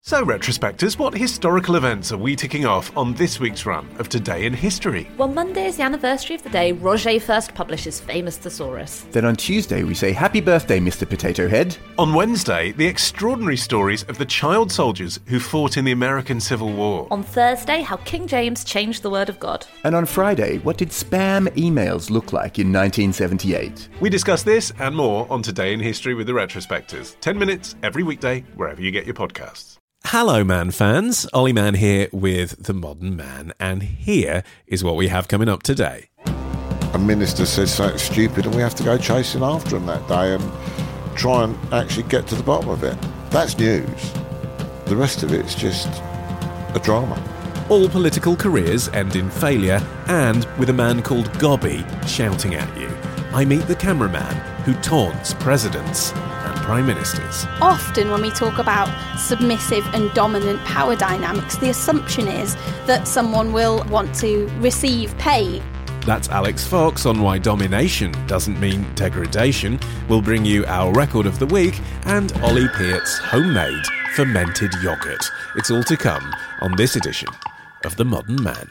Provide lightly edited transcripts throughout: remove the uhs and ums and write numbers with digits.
So, retrospectors, what historical events are we ticking off on this week's run of Today in History? Well, Monday is the anniversary of the day Roget first published his famous Thesaurus. Then on Tuesday we say happy birthday, Mr. Potato Head. On Wednesday, the extraordinary stories of the child soldiers who fought in the American Civil War. On Thursday, how King James changed the word of God. And on Friday, what did spam emails look like in 1978? We discuss this and more on Today in History with the retrospectors. 10 minutes every weekday, wherever you get your podcasts. Hello, Man fans. Ollie Mann here with The Modern Man, and here is what we have coming up today. A minister says something stupid and we have to go chasing after him that day and try and actually get to the bottom of it. That's news. The rest of it's just a drama. All political careers end in failure, and with a man called Gobby shouting at you. I meet the cameraman who taunts presidents and prime ministers. Often when we talk about submissive and dominant power dynamics, the assumption is that someone will want to receive pay. That's Alex Fox on why domination doesn't mean degradation. We'll bring you our record of the week and Ollie Peart's homemade fermented yoghurt. It's all to come on this edition of The Modern Man.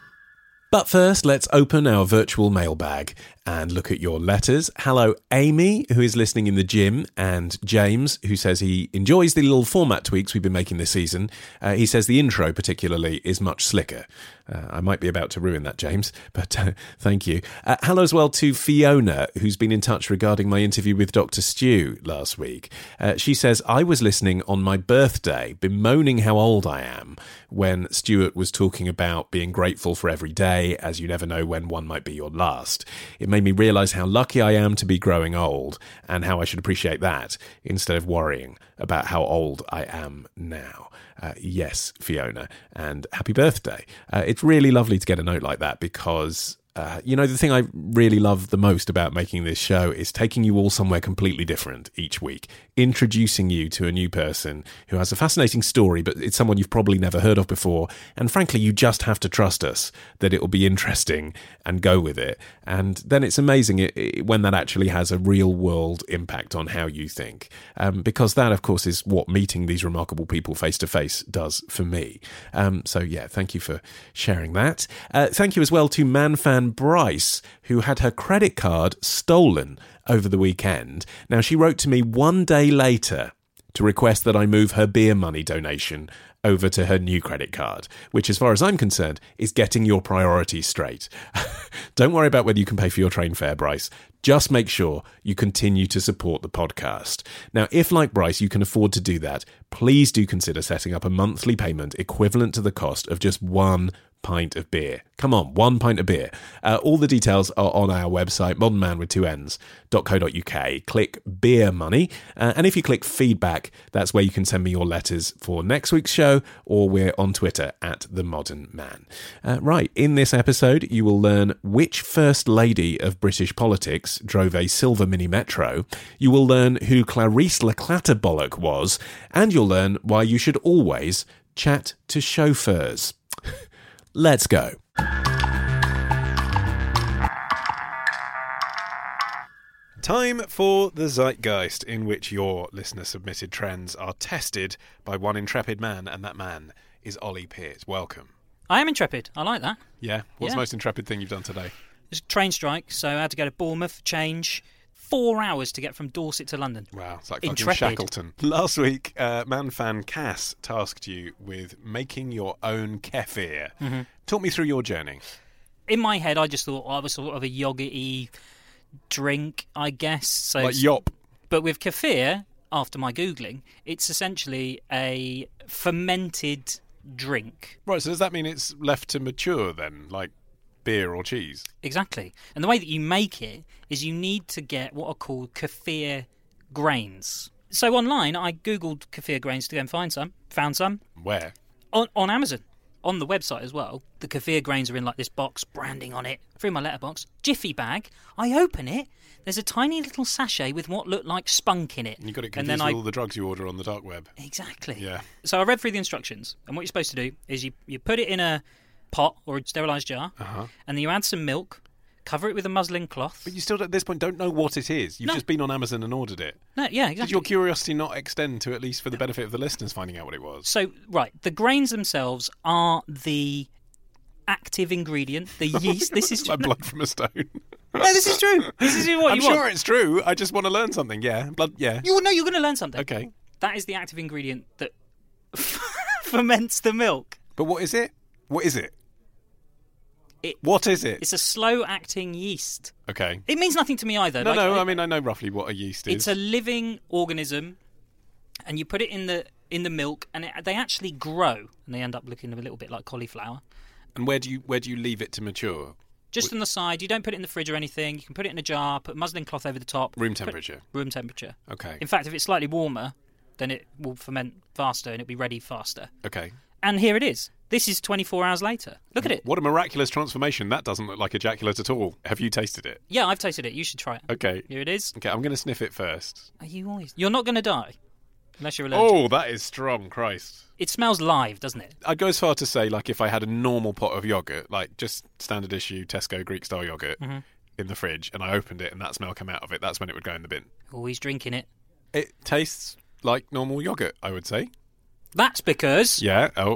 But first, let's open our virtual mailbag and look at your letters. Hello, Amy, who is listening in the gym, and James, who says he enjoys the little format tweaks we've been making this season. He says the intro, particularly, is much slicker. I might be about to ruin that, James, but thank you. Hello as well to Fiona, who's been in touch regarding my interview with Dr. Stu last week. She says, I was listening on my birthday, bemoaning how old I am, when Stuart was talking about being grateful for every day, as you never know when one might be your last. It made me realise how lucky I am to be growing old, and how I should appreciate that, instead of worrying about how old I am now. Yes, Fiona, and happy birthday. It's really lovely to get a note like that because, the thing I really love the most about making this show is taking you all somewhere completely different each week, introducing you to a new person who has a fascinating story, but it's someone you've probably never heard of before. And frankly, you just have to trust us that it will be interesting and go with it. And then it's amazing when that actually has a real world impact on how you think. Because that, of course, is what meeting these remarkable people face to face does for me. Thank you for sharing that. Thank you as well to ManFan Bryce, who had her credit card stolen over the weekend. Now, she wrote to me one day later to request that I move her beer money donation over to her new credit card, which, as far as I'm concerned, is getting your priorities straight. Don't worry about whether you can pay for your train fare, Bryce. Just make sure you continue to support the podcast. Now, if, like Bryce, you can afford to do that, please do consider setting up a monthly payment equivalent to the cost of just one pint of beer. Come on, 1 pint of beer. All the details are on our website, modernman.co.uk. Click beer money. And if you click feedback, that's where you can send me your letters for next week's show, or we're on Twitter at The Modern Man. Right, in this episode, you will learn which First Lady of British politics drove a silver mini metro. You will learn who Clarice Laclatterbollock was, and you'll learn why you should always chat to chauffeurs. Let's go. Time for the Zeitgeist, in which your listener-submitted trends are tested by one intrepid man, and that man is Ollie Peart. Welcome. I am intrepid. I like that. Yeah? What's the most intrepid thing you've done today? It's a train strike, so I had to go to Bournemouth, change. 4 hours to get from Dorset to London. Wow, it's like fucking Shackleton. Last week, ManFan Cass tasked you with making your own kefir. Mm-hmm. Talk me through your journey. In my head, I just thought I was sort of a yogurt-y drink, I guess. So like yop. But with kefir, after my Googling, it's essentially a fermented drink. Right, so does that mean it's left to mature then, like beer or cheese? Exactly. And the way that you make it is you need to get what are called kefir grains. So online, I Googled kefir grains to go and find some. Found some. Where? On Amazon. On the website as well. The kefir grains are in like this box, branding on it. Through my letterbox. Jiffy bag. I open it. There's a tiny little sachet with what looked like spunk in it. And you got it confused with all the drugs you order on the dark web. Exactly. Yeah. So I read through the instructions. And what you're supposed to do is you put it in a pot or a sterilised jar, and then you add some milk, cover it with a muslin cloth. But you still, at this point, don't know what it is. You've No. just been on Amazon and ordered it. No, yeah, exactly. Did your curiosity not extend to, at least for the benefit of the listeners, finding out what it was? So, right, the grains themselves are the active ingredient, the yeast. This is It's like blood from a stone. No, this is true. This is what I'm you want. sure it's true. I just want to learn something. Yeah, blood. Yeah. You're going to learn something. Okay. That is the active ingredient that ferments the milk. But what is it? What is it? It- What is it? It's a slow-acting yeast. Okay. It means nothing to me either. No, I mean, I know roughly what a yeast is. It's a living organism, and you put it in the milk, and they actually grow, and they end up looking a little bit like cauliflower. And where do you leave it to mature? Just on the side. You don't put it in the fridge or anything. You can put it in a jar, put a muslin cloth over the top. Room temperature. Room temperature. Okay. In fact, if it's slightly warmer, then it will ferment faster and it'll be ready faster. Okay. And here it is. This is 24 hours later. Look at it. What a miraculous transformation. That doesn't look like ejaculate at all. Have you tasted it? Yeah, I've tasted it. You should try it. Okay. Here it is. Okay, I'm going to sniff it first. Are you always? You're not going to die. Unless you're allergic. Oh, that is strong, Christ. It smells live, doesn't it? I'd go as far to say, like, if I had a normal pot of yoghurt, like just standard issue Tesco Greek-style yoghurt in the fridge, and I opened it and that smell came out of it, that's when it would go in the bin. Always drinking it. It tastes like normal yoghurt, I would say. That's because... Yeah, oh.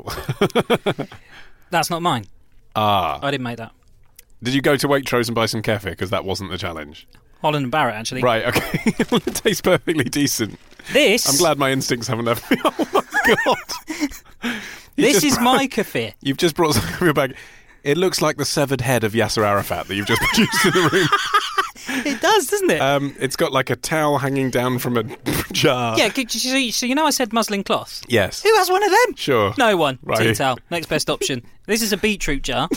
That's not mine. Ah. I didn't make that. Did you go to Waitrose and buy some kefir? Because that wasn't the challenge. Holland and Barrett, actually. Right, okay. Well, it tastes perfectly decent. This... I'm glad my instincts haven't left me. Oh, my God. This is my kefir. You've just brought something from your bag. It looks like the severed head of Yasser Arafat that you've just produced in the room. It does, doesn't it? It's got like a towel hanging down from a jar. Yeah, so you know I said muslin cloth? Yes. Who has one of them? Sure. No one. Right. Tea towel. Next best option. This is a beetroot jar.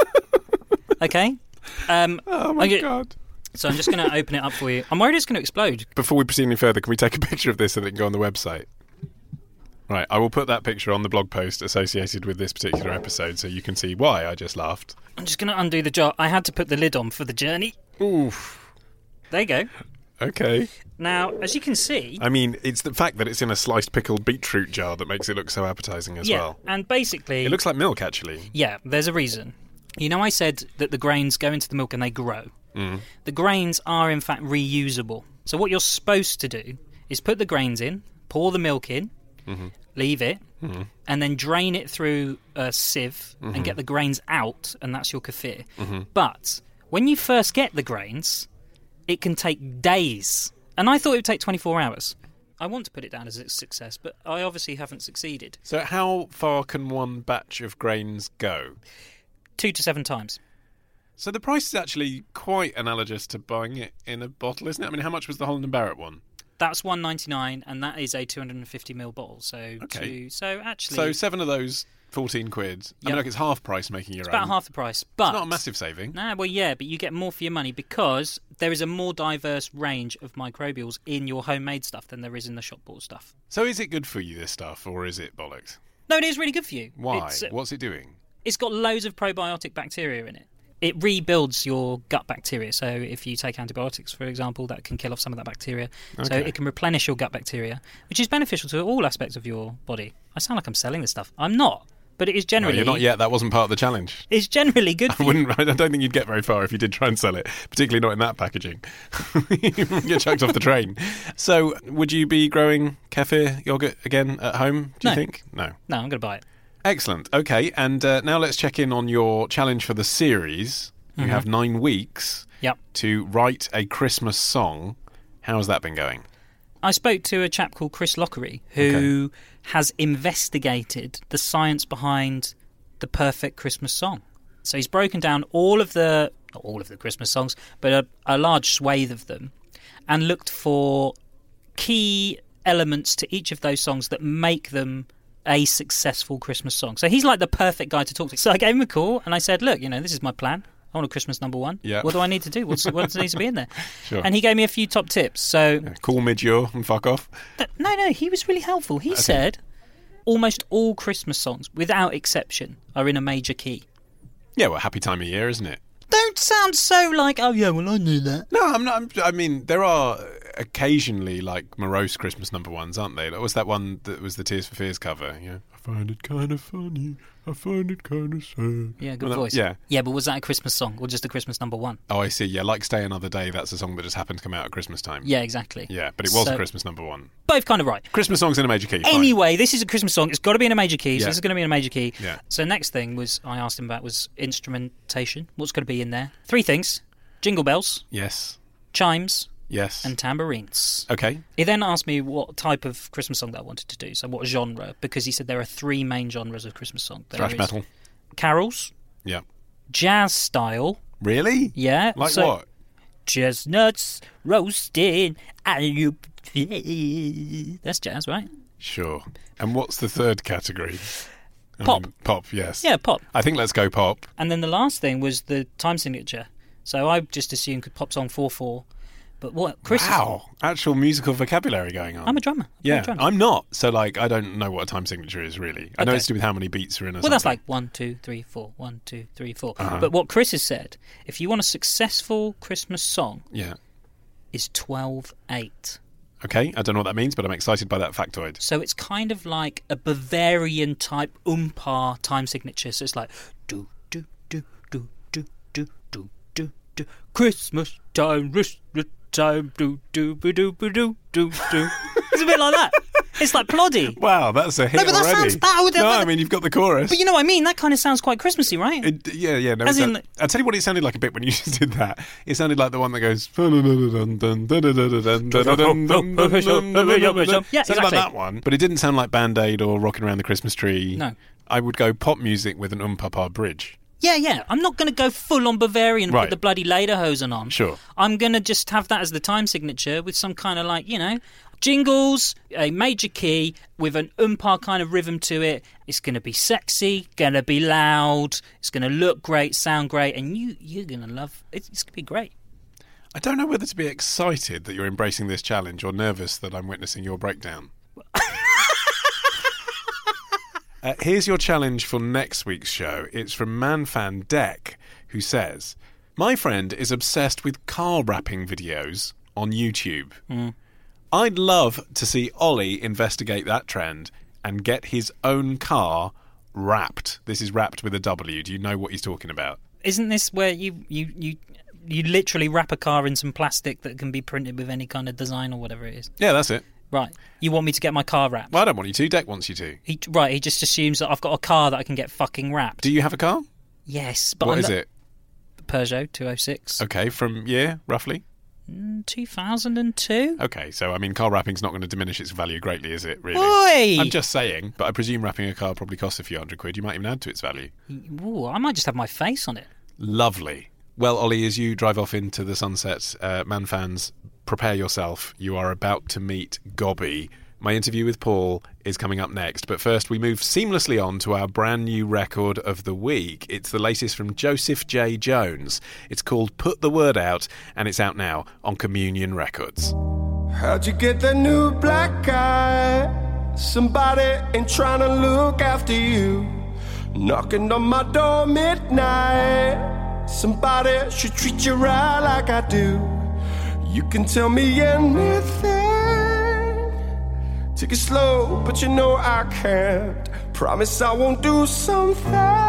Okay? Oh, my God. So I'm just going to open it up for you. I'm worried it's going to explode. Before we proceed any further, can we take a picture of this so that it can go on the website? Right, I will put that picture on the blog post associated with this particular episode so you can see why I just laughed. I'm just going to undo the jar. I had to put the lid on for the journey. Oof. There you go. Okay. Now, as you can see... I mean, it's the fact that it's in a sliced pickled beetroot jar that makes it look so appetising as well. And basically... It looks like milk, actually. Yeah, there's a reason. You know I said that the grains go into the milk and they grow. The grains are, in fact, reusable. So what you're supposed to do is put the grains in, pour the milk in, leave it, and then drain it through a sieve and get the grains out, and that's your kefir. But when you first get the grains, it can take days. And I thought it would take 24 hours. I want to put it down as a success, but I obviously haven't succeeded. So how far can one batch of grains go? 2 to 7 times. So the price is actually quite analogous to buying it in a bottle, isn't it? I mean, how much was the Holland & Barrett one? That's $1.99, and that is a 250ml bottle. So Okay. Actually... So 7 of those, 14 quid. I mean, Yep. like it's half price making your It's own. about half the price, but... It's not a massive saving. Nah, well, yeah, but you get more for your money because there is a more diverse range of microbials in your homemade stuff than there is in the shop-bought stuff. So is it good for you, this stuff, or is it bollocks? No, it is really good for you. Why? What's it doing? It's got loads of probiotic bacteria in it. It rebuilds your gut bacteria. So if you take antibiotics, for example, that can kill off some of that bacteria. So Okay. it can replenish your gut bacteria, which is beneficial to all aspects of your body. I sound like I'm selling this stuff. I'm not. But it is No, generally... you're not yet. That wasn't part of the challenge. It's generally good for you. I don't think you'd get very far if you did try and sell it, particularly not in that packaging. You get chucked off the train. So would you be growing kefir yogurt again at home, do you No. think? No. No, I'm going to buy it. Excellent. Okay, and now let's check in on your challenge for the series. You have 9 weeks Yep. to write a Christmas song. How's that been going? I spoke to a chap called Chris Lockery who has investigated the science behind the perfect Christmas song. So he's broken down not all of the Christmas songs, but a large swathe of them, and looked for key elements to each of those songs that make them a successful Christmas song. So he's like the perfect guy to talk to. So I gave him a call and I said, look, this is my plan. I want a Christmas number one. Yeah. What do I need to do? What needs to be in there? Sure. And he gave me a few top tips. So Call mid-year and fuck off. no, he was really helpful. He said almost all Christmas songs, without exception, are in a major key. Yeah, well, happy time of year, isn't it? Don't sound so like, oh yeah, well I knew that. No, I'm not. I mean, there are occasionally like morose Christmas number ones, aren't they? That was that one that was the Tears for Fears cover. Yeah, I find it kind of funny. I find it kind of sad. Yeah, good Well, voice. Yeah. Yeah, but was that a Christmas song or just a Christmas number one? Oh, I see. Yeah, like Stay Another Day. That's a song that just happened to come out at Christmas time. Yeah, exactly. Yeah, but it was So- a Christmas number one. Both kind of right. Christmas songs in a major key. fine. Anyway, this is a Christmas song. It's got to be in a major key. So Yeah. this is going to be in a major key. Yeah. So next thing was I asked him about was instrumentation. What's going to be in there? 3 things: jingle bells, Yes. chimes, Yes. and tambourines. Okay. He then asked me what type of Christmas song that I wanted to do. So what genre? Because he said there are 3 main genres of Christmas song. There Thrash is metal. carols, Yeah. jazz style. Really? Yeah. Like so what? Chestnuts roasting. That's jazz, right? Sure. And what's the third category? Pop. Pop, yes. Yeah, pop. I think let's go pop. And then the last thing was the time signature. So I just assumed pop song 4/4. But what Chris? Wow. Actual musical vocabulary going on. I'm a drummer. Yeah, drummer. I'm not. So, like, I don't know what a time signature is, really. I know Okay. it's to do with how many beats are in a Well, that's something. like 1, 2, 3, 4. 1, 2, 3, 4. Uh-huh. But what Chris has said, if you want a successful Christmas song, Yeah. is 12/8. Okay, I don't know what that means, but I'm excited by that factoid. So it's kind of like a Bavarian type time signature. So it's like do do do do do do do do do Christmas time, Christmas time, do do do do do do do. It's a bit like that. It's like ploddy. Wow, that's a hit No, but that already. sounds- that would- no, I mean, you've got the chorus. But you know what I mean? That kind of sounds quite Christmassy, right? Yeah. No, As it's in- that- I'll tell you what it sounded like a bit when you just did that. It sounded like the one that goes... Yeah, Sounded like exactly. that one. But it didn't sound like Band-Aid or Rocking Around the Christmas Tree. No. I would go pop music with an Papa bridge. Yeah. I'm not going to go full on Bavarian and Right. put the bloody lederhosen on. Sure. I'm going to just have that as the time signature with some kind of like, jingles, a major key with an kind of rhythm to it. It's going to be sexy, going to be loud, it's going to look great, sound great, and you're going to love it. It's going to be great. I don't know whether to be excited that you're embracing this challenge or nervous that I'm witnessing your breakdown. Here's your challenge for next week's show. It's from Manfan Deck, who says, "My friend is obsessed with car wrapping videos on YouTube. I'd love to see Ollie investigate that trend and get his own car wrapped." This is wrapped with a W. Do you know what he's talking about? Isn't this where you literally wrap a car in some plastic that can be printed with any kind of design or whatever it is? Yeah, that's it. Right. You want me to get my car wrapped? Well, I don't want you to. Deck wants you to. He just assumes that I've got a car that I can get fucking wrapped. Do you have a car? Yes, but What is it? Peugeot 206. Okay, from year, roughly? 2002? Okay, so, I mean, car wrapping's not going to diminish its value greatly, is it, really? Oi! I'm just saying, but I presume wrapping a car probably costs a few £100. You might even add to its value. Ooh, I might just have my face on it. Lovely. Well, Ollie, as you drive off into the sunset, Man fans, prepare yourself. You are about to meet Gobby. My interview with Paul is coming up next, but first we move seamlessly on to our brand new record of the week. It's the latest from Joseph J. Jones. It's called Put the Word Out, and it's out now on Communion Records. How'd you get that new black eye? Somebody ain't trying to look after you. Knocking on my door midnight. Somebody should treat you right like I do. You can tell me anything. Take it slow, but you know I can't. Promise I won't do something.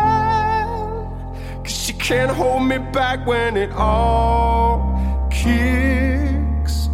'Cause you can't hold me back when it all kicks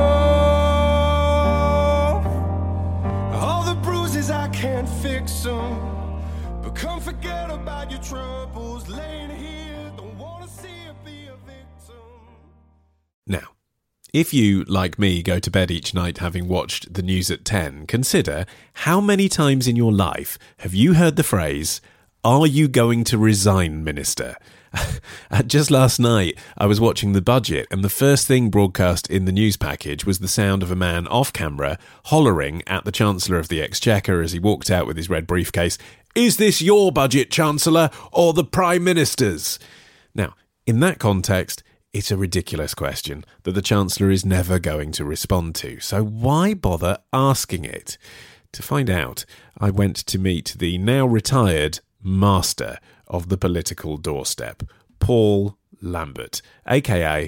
off. All the bruises, I can't fix them. But come forget about your troubles. Laying here, don't wanna see you be a victim. Now, if you, like me, go to bed each night having watched the news at 10, consider how many times in your life have you heard the phrase, "Are you going to resign, Minister?" Just last night, I was watching the budget, and the first thing broadcast in the news package was the sound of a man off camera hollering at the Chancellor of the Exchequer as he walked out with his red briefcase, "Is this your budget, Chancellor, or the Prime Minister's?" Now, in that context, it's a ridiculous question that the Chancellor is never going to respond to. So why bother asking it? To find out, I went to meet the now retired master of the political doorstep, Paul Lambert, a.k.a.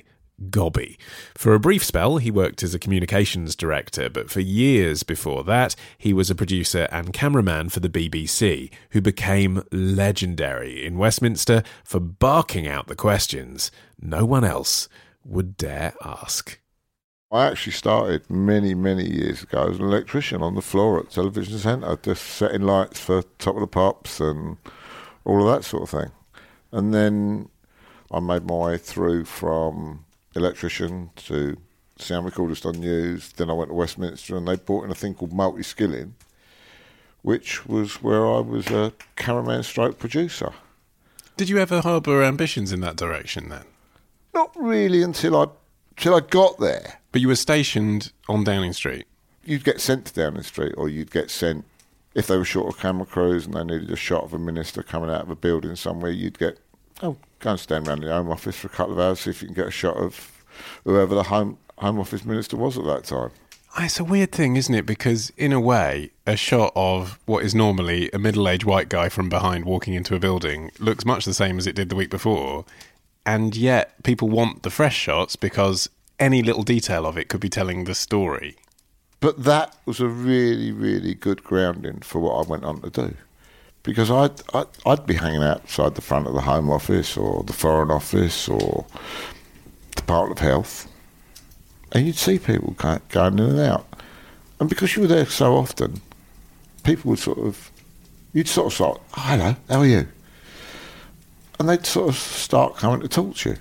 Gobby. For a brief spell, he worked as a communications director, but for years before that, he was a producer and cameraman for the BBC, who became legendary in Westminster for barking out the questions no one else would dare ask. I actually started many, many years ago as an electrician on the floor at Television Centre, just setting lights for Top of the Pops and all of that sort of thing. And then I made my way through from electrician to sound recordist on news. Then I went to Westminster and they brought in a thing called multi-skilling, which was where I was a cameraman stroke producer. Did you ever harbour ambitions in that direction then? Not really until I got there. But you were stationed on Downing Street? You'd get sent to Downing Street, or you'd get sent, if they were short of camera crews and they needed a shot of a minister coming out of a building somewhere, you'd get, go and stand around the Home Office for a couple of hours, see if you can get a shot of whoever the Home Office minister was at that time. It's a weird thing, isn't it? Because in a way, a shot of what is normally a middle-aged white guy from behind walking into a building looks much the same as it did the week before, and yet people want the fresh shots because any little detail of it could be telling the story. But that was a really, really good grounding for what I went on to do. Because I'd be hanging outside the front of the Home Office or the Foreign Office or Department of Health, and you'd see people going in and out. And because you were there so often, people would you'd sort of oh, hello, how are you? And they'd sort of start coming to talk to you.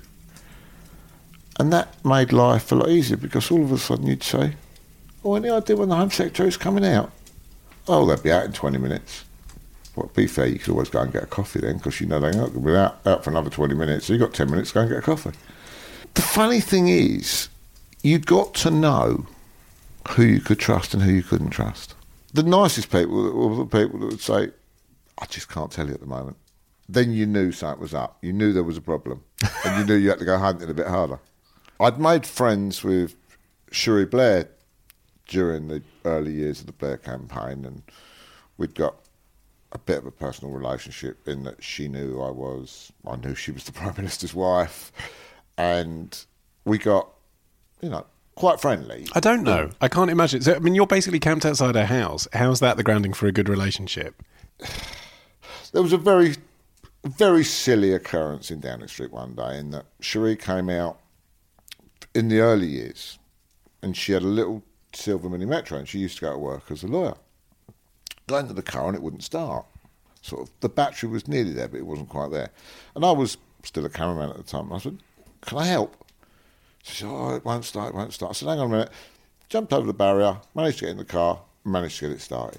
And that made life a lot easier because all of a sudden you'd say, oh, any idea when the Home Secretary's coming out? Oh, they'll be out in 20 minutes. Well, to be fair, you could always go and get a coffee then because you know they're not going to be out for another 20 minutes, so you've got 10 minutes to go and get a coffee. The funny thing is, you got to know who you could trust and who you couldn't trust. The nicest people were the people that would say, I just can't tell you at the moment. Then you knew something was up. You knew there was a problem. And you knew you had to go hunting a bit harder. I'd made friends with Cherie Blair during the early years of the Blair campaign, and we'd got a bit of a personal relationship in that she knew who I was. I knew she was the Prime Minister's wife. And we got, quite friendly. I don't know. I can't imagine. So, I mean, you're basically camped outside her house. How's that the grounding for a good relationship? There was a very, very silly occurrence in Downing Street one day in that Cherie came out in the early years and she had a little silver Mini Metro and she used to go to work as a lawyer. Got into the car and it wouldn't start. Sort of, the battery was nearly there, but it wasn't quite there. And I was still a cameraman at the time. And I said, can I help? She said, oh, it won't start. I said, hang on a minute. Jumped over the barrier, managed to get in the car, managed to get it started.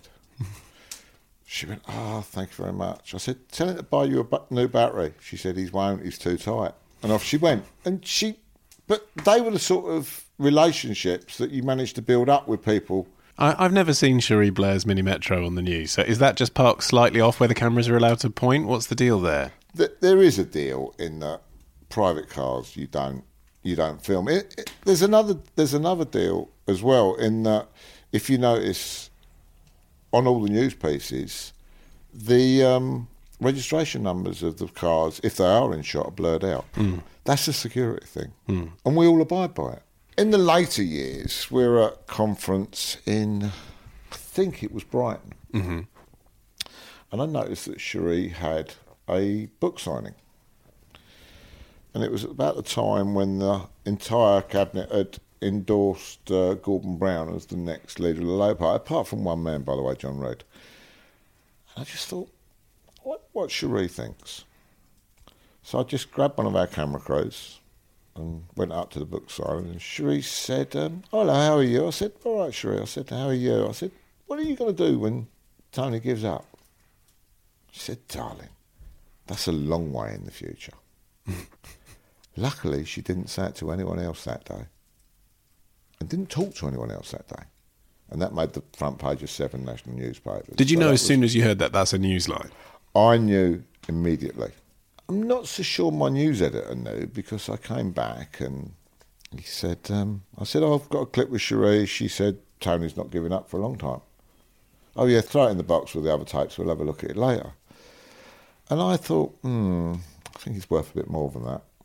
She went, oh, thank you very much. I said, tell him to buy you a new battery. She said, he won't, he's too tight. And off she went. But they were the sort of relationships that you managed to build up with people. I've never seen Cherie Blair's Mini Metro on the news. So is that just parked slightly off where the cameras are allowed to point? What's the deal there? There is a deal in that private cars you don't film. There's another deal as well in that if you notice on all the news pieces, the registration numbers of the cars, if they are in shot, are blurred out. Mm. That's a security thing. Mm. And we all abide by it. In the later years, we were at a conference in, I think it was Brighton. Mm-hmm. And I noticed that Cherie had a book signing. And it was about the time when the entire cabinet had endorsed Gordon Brown as the next leader of the Labour Party, apart from one man, by the way, John Reid. And I just thought, what Cherie thinks. So I just grabbed one of our camera crews and went up to the book signing, and Cherie said, hello, how are you? I said, all right, Cherie. I said, how are you? I said, what are you going to do when Tony gives up? She said, darling, that's a long way in the future. Luckily, she didn't say it to anyone else that day and didn't talk to anyone else that day. And that made the front page of 7 national newspapers. Did you know as soon as you heard that that's a newsline? I knew immediately. I'm not so sure my news editor knew because I came back and he said, I said, I've got a clip with Cherie. She said, Tony's not giving up for a long time. Oh, yeah, throw it in the box with the other tapes. We'll have a look at it later. And I thought, I think it's worth a bit more than that.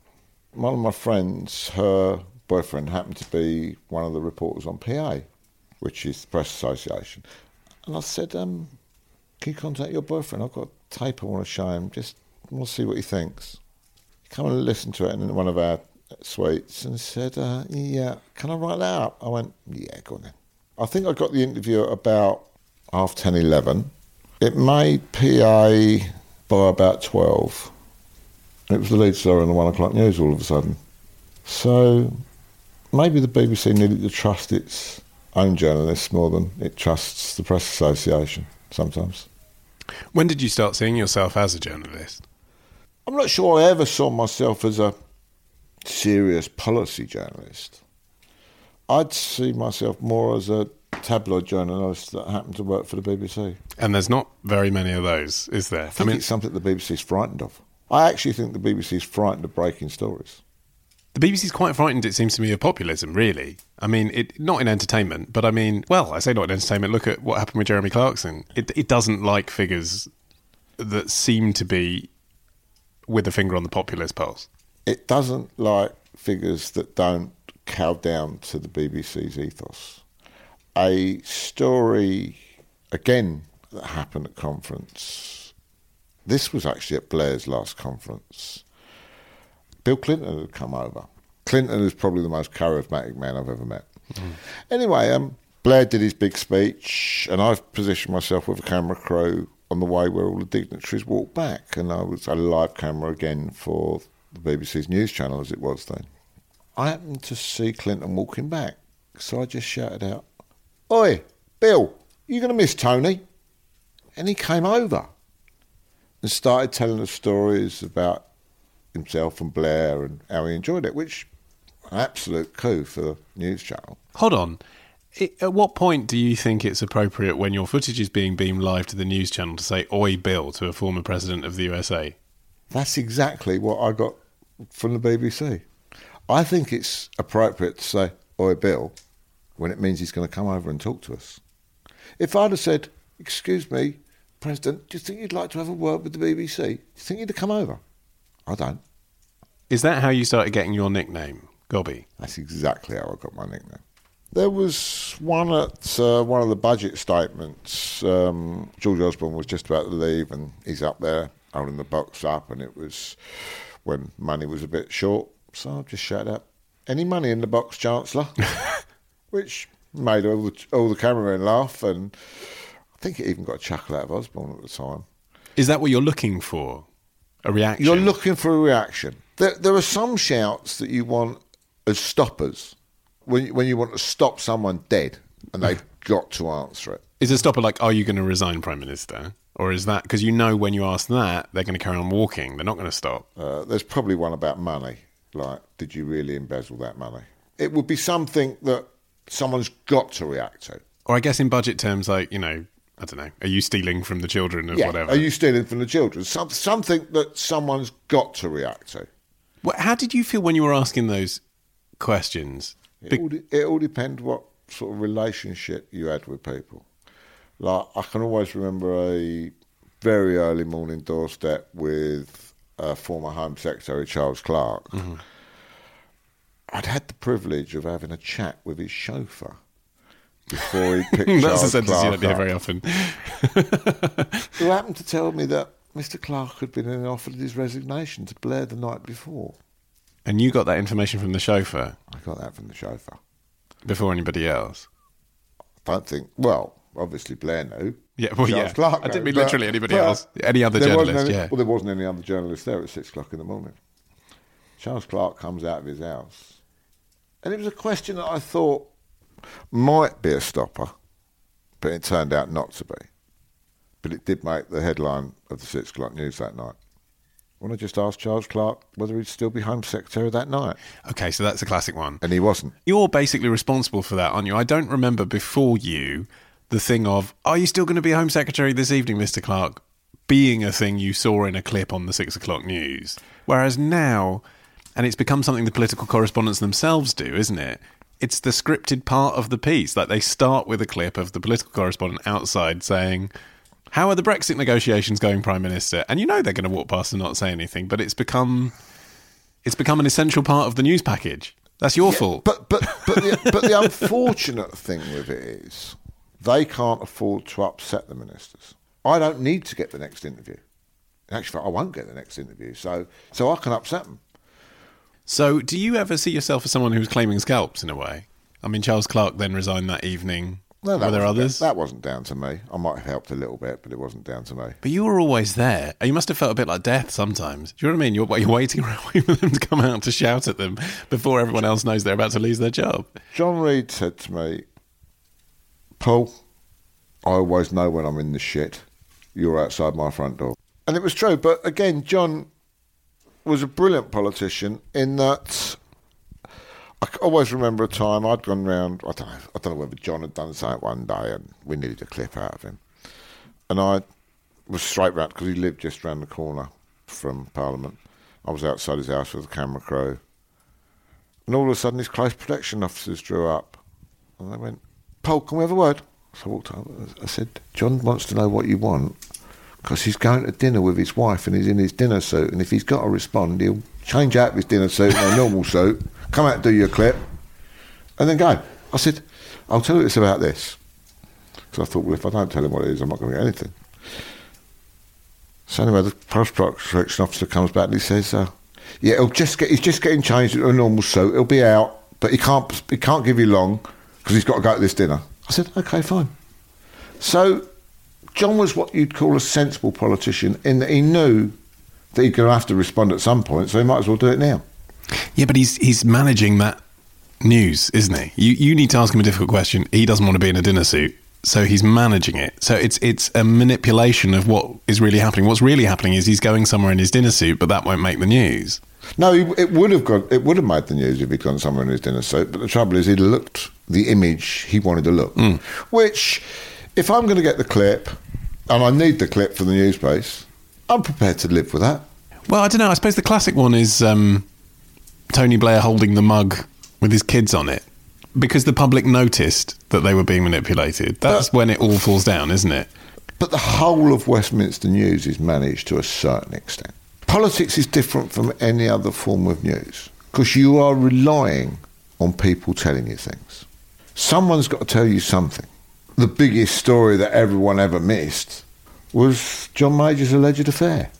one of my friends, her boyfriend happened to be one of the reporters on PA, which is the Press Association. And I said, can you contact your boyfriend? I've got a tape I want to show him. Just want to see what he thinks. He came and listened to it in one of our suites and said, yeah, can I write that up? I went, yeah, go on then. I think I got the interview at about 10:30, 11. It made PA by about 12. It was the lead story on the 1 o'clock news all of a sudden. So maybe the BBC needed to trust its own journalists more than it trusts the Press Association sometimes. When did you start seeing yourself as a journalist? I'm not sure I ever saw myself as a serious policy journalist. I'd see myself more as a tabloid journalist that happened to work for the BBC. And there's not very many of those, is there? I think it's something the BBC's frightened of. I actually think the BBC's frightened of breaking stories. The BBC's quite frightened, it seems to me, of populism, really. I mean, not in entertainment, but I mean, well, I say not in entertainment. Look at what happened with Jeremy Clarkson. It doesn't like figures that seem to be with a finger on the populist pulse. It doesn't like figures that don't cow down to the BBC's ethos. A story, again, that happened at conference. This was actually at Blair's last conference. Bill Clinton had come over. Clinton is probably the most charismatic man I've ever met. Anyway, Blair did his big speech, and I've positioned myself with a camera crew on the way where all the dignitaries walked back, and I was a live camera again for the BBC's news channel as it was then. I happened to see Clinton walking back, so I just shouted out, "Oi, Bill, you going to miss Tony?" And he came over and started telling us stories about himself and Blair and how he enjoyed it, which an absolute coup for the news channel. Hold on. At what point do you think it's appropriate when your footage is being beamed live to the news channel to say, "Oi, Bill," to a former president of the USA? That's exactly what I got from the BBC. I think it's appropriate to say, "Oi, Bill," when it means he's going to come over and talk to us. If I'd have said, "Excuse me, President, do you think you'd like to have a word with the BBC? Do you think you'd have come over?" I don't. Is that how you started getting your nickname, Gobby? That's exactly how I got my nickname. There was one at one of the budget statements. George Osborne was just about to leave, and he's up there holding the box up, and it was when money was a bit short. So I just shouted out, "Any money in the box, Chancellor?" Which made all the cameramen laugh, and I think it even got a chuckle out of Osborne at the time. Is that what you're looking for? A reaction? You're looking for a reaction. There are some shouts that you want as stoppers. When you want to stop someone dead and they've got to answer it. Is a stopper like, "Are you going to resign, Prime Minister?" Or is that, because you know when you ask that, they're going to carry on walking, they're not going to stop? There's probably one about money, like, did you really embezzle that money? It would be something that someone's got to react to. Or I guess in budget terms, like, you know, I don't know, are you stealing from the children or whatever? Are you stealing from the children? Something that someone's got to react to. How did you feel when you were asking those questions? It all depends what sort of relationship you had with people. Like, I can always remember a very early morning doorstep with former Home Secretary Charles Clarke. Mm-hmm. I'd had the privilege of having a chat with his chauffeur before he picked Charles That's a sentence Clarke you don't hear up, very often. who happened to tell me that Mr. Clarke had been offered his resignation to Blair the night before. And you got that information from the chauffeur? I got that from the chauffeur. Before anybody else? I don't think... Well, obviously Blair knew. Yeah, well, Charles Clarke I didn't mean knew, literally anybody else. Any other journalist, yeah. Well, there wasn't any other journalist there at 6 o'clock in the morning. Charles Clarke comes out of his house. And it was a question that I thought might be a stopper, but it turned out not to be. But it did make the headline of the 6 o'clock news that night. When I just asked Charles Clarke whether he'd still be Home Secretary that night. Okay, so that's a classic one. And he wasn't. You're basically responsible for that, aren't you? I don't remember before you the thing of, "Are you still going to be Home Secretary this evening, Mr. Clarke?" being a thing you saw in a clip on the 6 o'clock news. Whereas now, and it's become something the political correspondents themselves do, isn't it? It's the scripted part of the piece. Like, they start with a clip of the political correspondent outside saying, "How are the Brexit negotiations going, Prime Minister?" And you know they're going to walk past and not say anything, but it's become It's become an essential part of the news package. That's your fault. But the unfortunate thing with it is they can't afford to upset the ministers. I don't need to get the next interview. In actual fact, I won't get the next interview, so I can upset them. So do you ever see yourself as someone who's claiming scalps in a way? I mean, Charles Clarke then resigned that evening. No, were there others? That wasn't down to me. I might have helped a little bit, but it wasn't down to me. But you were always there. You must have felt a bit like death sometimes. Do you know what I mean? You're waiting around for them to come out to shout at them before everyone else knows they're about to lose their job. John Reid said to me, Paul, I always know when I'm in the shit. You're outside my front door. And it was true. But again, John was a brilliant politician in that I always remember a time I'd gone round, I don't know whether John had done something one day and we needed a clip out of him. And I was straight round, because he lived just round the corner from Parliament. I was outside his house with the camera crew. And all of a sudden his close protection officers drew up. And they went, Paul, can we have a word? So I walked up, I said, John wants to know what you want, because he's going to dinner with his wife and he's in his dinner suit, and if he's got to respond, he'll change out of his dinner suit in a normal suit, come out and do your clip, and then go. I said, I'll tell you it's about this. So I thought, well, if I don't tell him what it is, I'm not going to get anything. So anyway, the post-protection officer comes back and he says, yeah, he's just getting changed into a normal suit, he'll be out, but he can't give you long, because he's got to go to this dinner. I said, OK, fine. So John was what you'd call a sensible politician, in that he knew that he's going to have to respond at some point, so he might as well do it now. Yeah, but he's managing that news, isn't he? You need to ask him a difficult question. He doesn't want to be in a dinner suit, so he's managing it. So it's a manipulation of what is really happening. What's really happening is he's going somewhere in his dinner suit, but that won't make the news. No, it would have made the news if he'd gone somewhere in his dinner suit, but the trouble is he'd looked the image he wanted to look. Which, if I'm going to get the clip, and I need the clip for the news base, I'm prepared to live with that. Well, I don't know. I suppose the classic one is Tony Blair holding the mug with his kids on it, because the public noticed that they were being manipulated. That's when it all falls down, isn't it? But the whole of Westminster News is managed to a certain extent. Politics is different from any other form of news, because you are relying on people telling you things. Someone's got to tell you something. The biggest story that everyone ever missed was John Major's alleged affair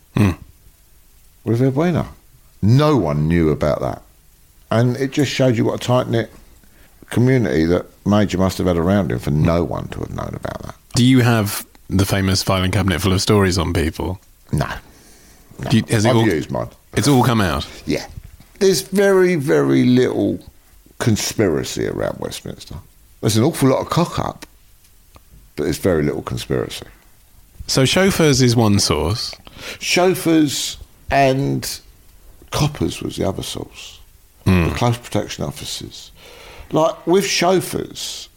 with Edwina. No one knew about that. And it just showed you what a tight-knit community that Major must have had around him for no one to have known about that. Do you have the famous filing cabinet full of stories on people? No. I've used mine. It's all come out? Yeah. There's very, very little conspiracy around Westminster. There's an awful lot of cock-up, but there's very little conspiracy. So chauffeurs is one source. Chauffeurs and coppers was the other source. The close protection officers. Like, with chauffeurs,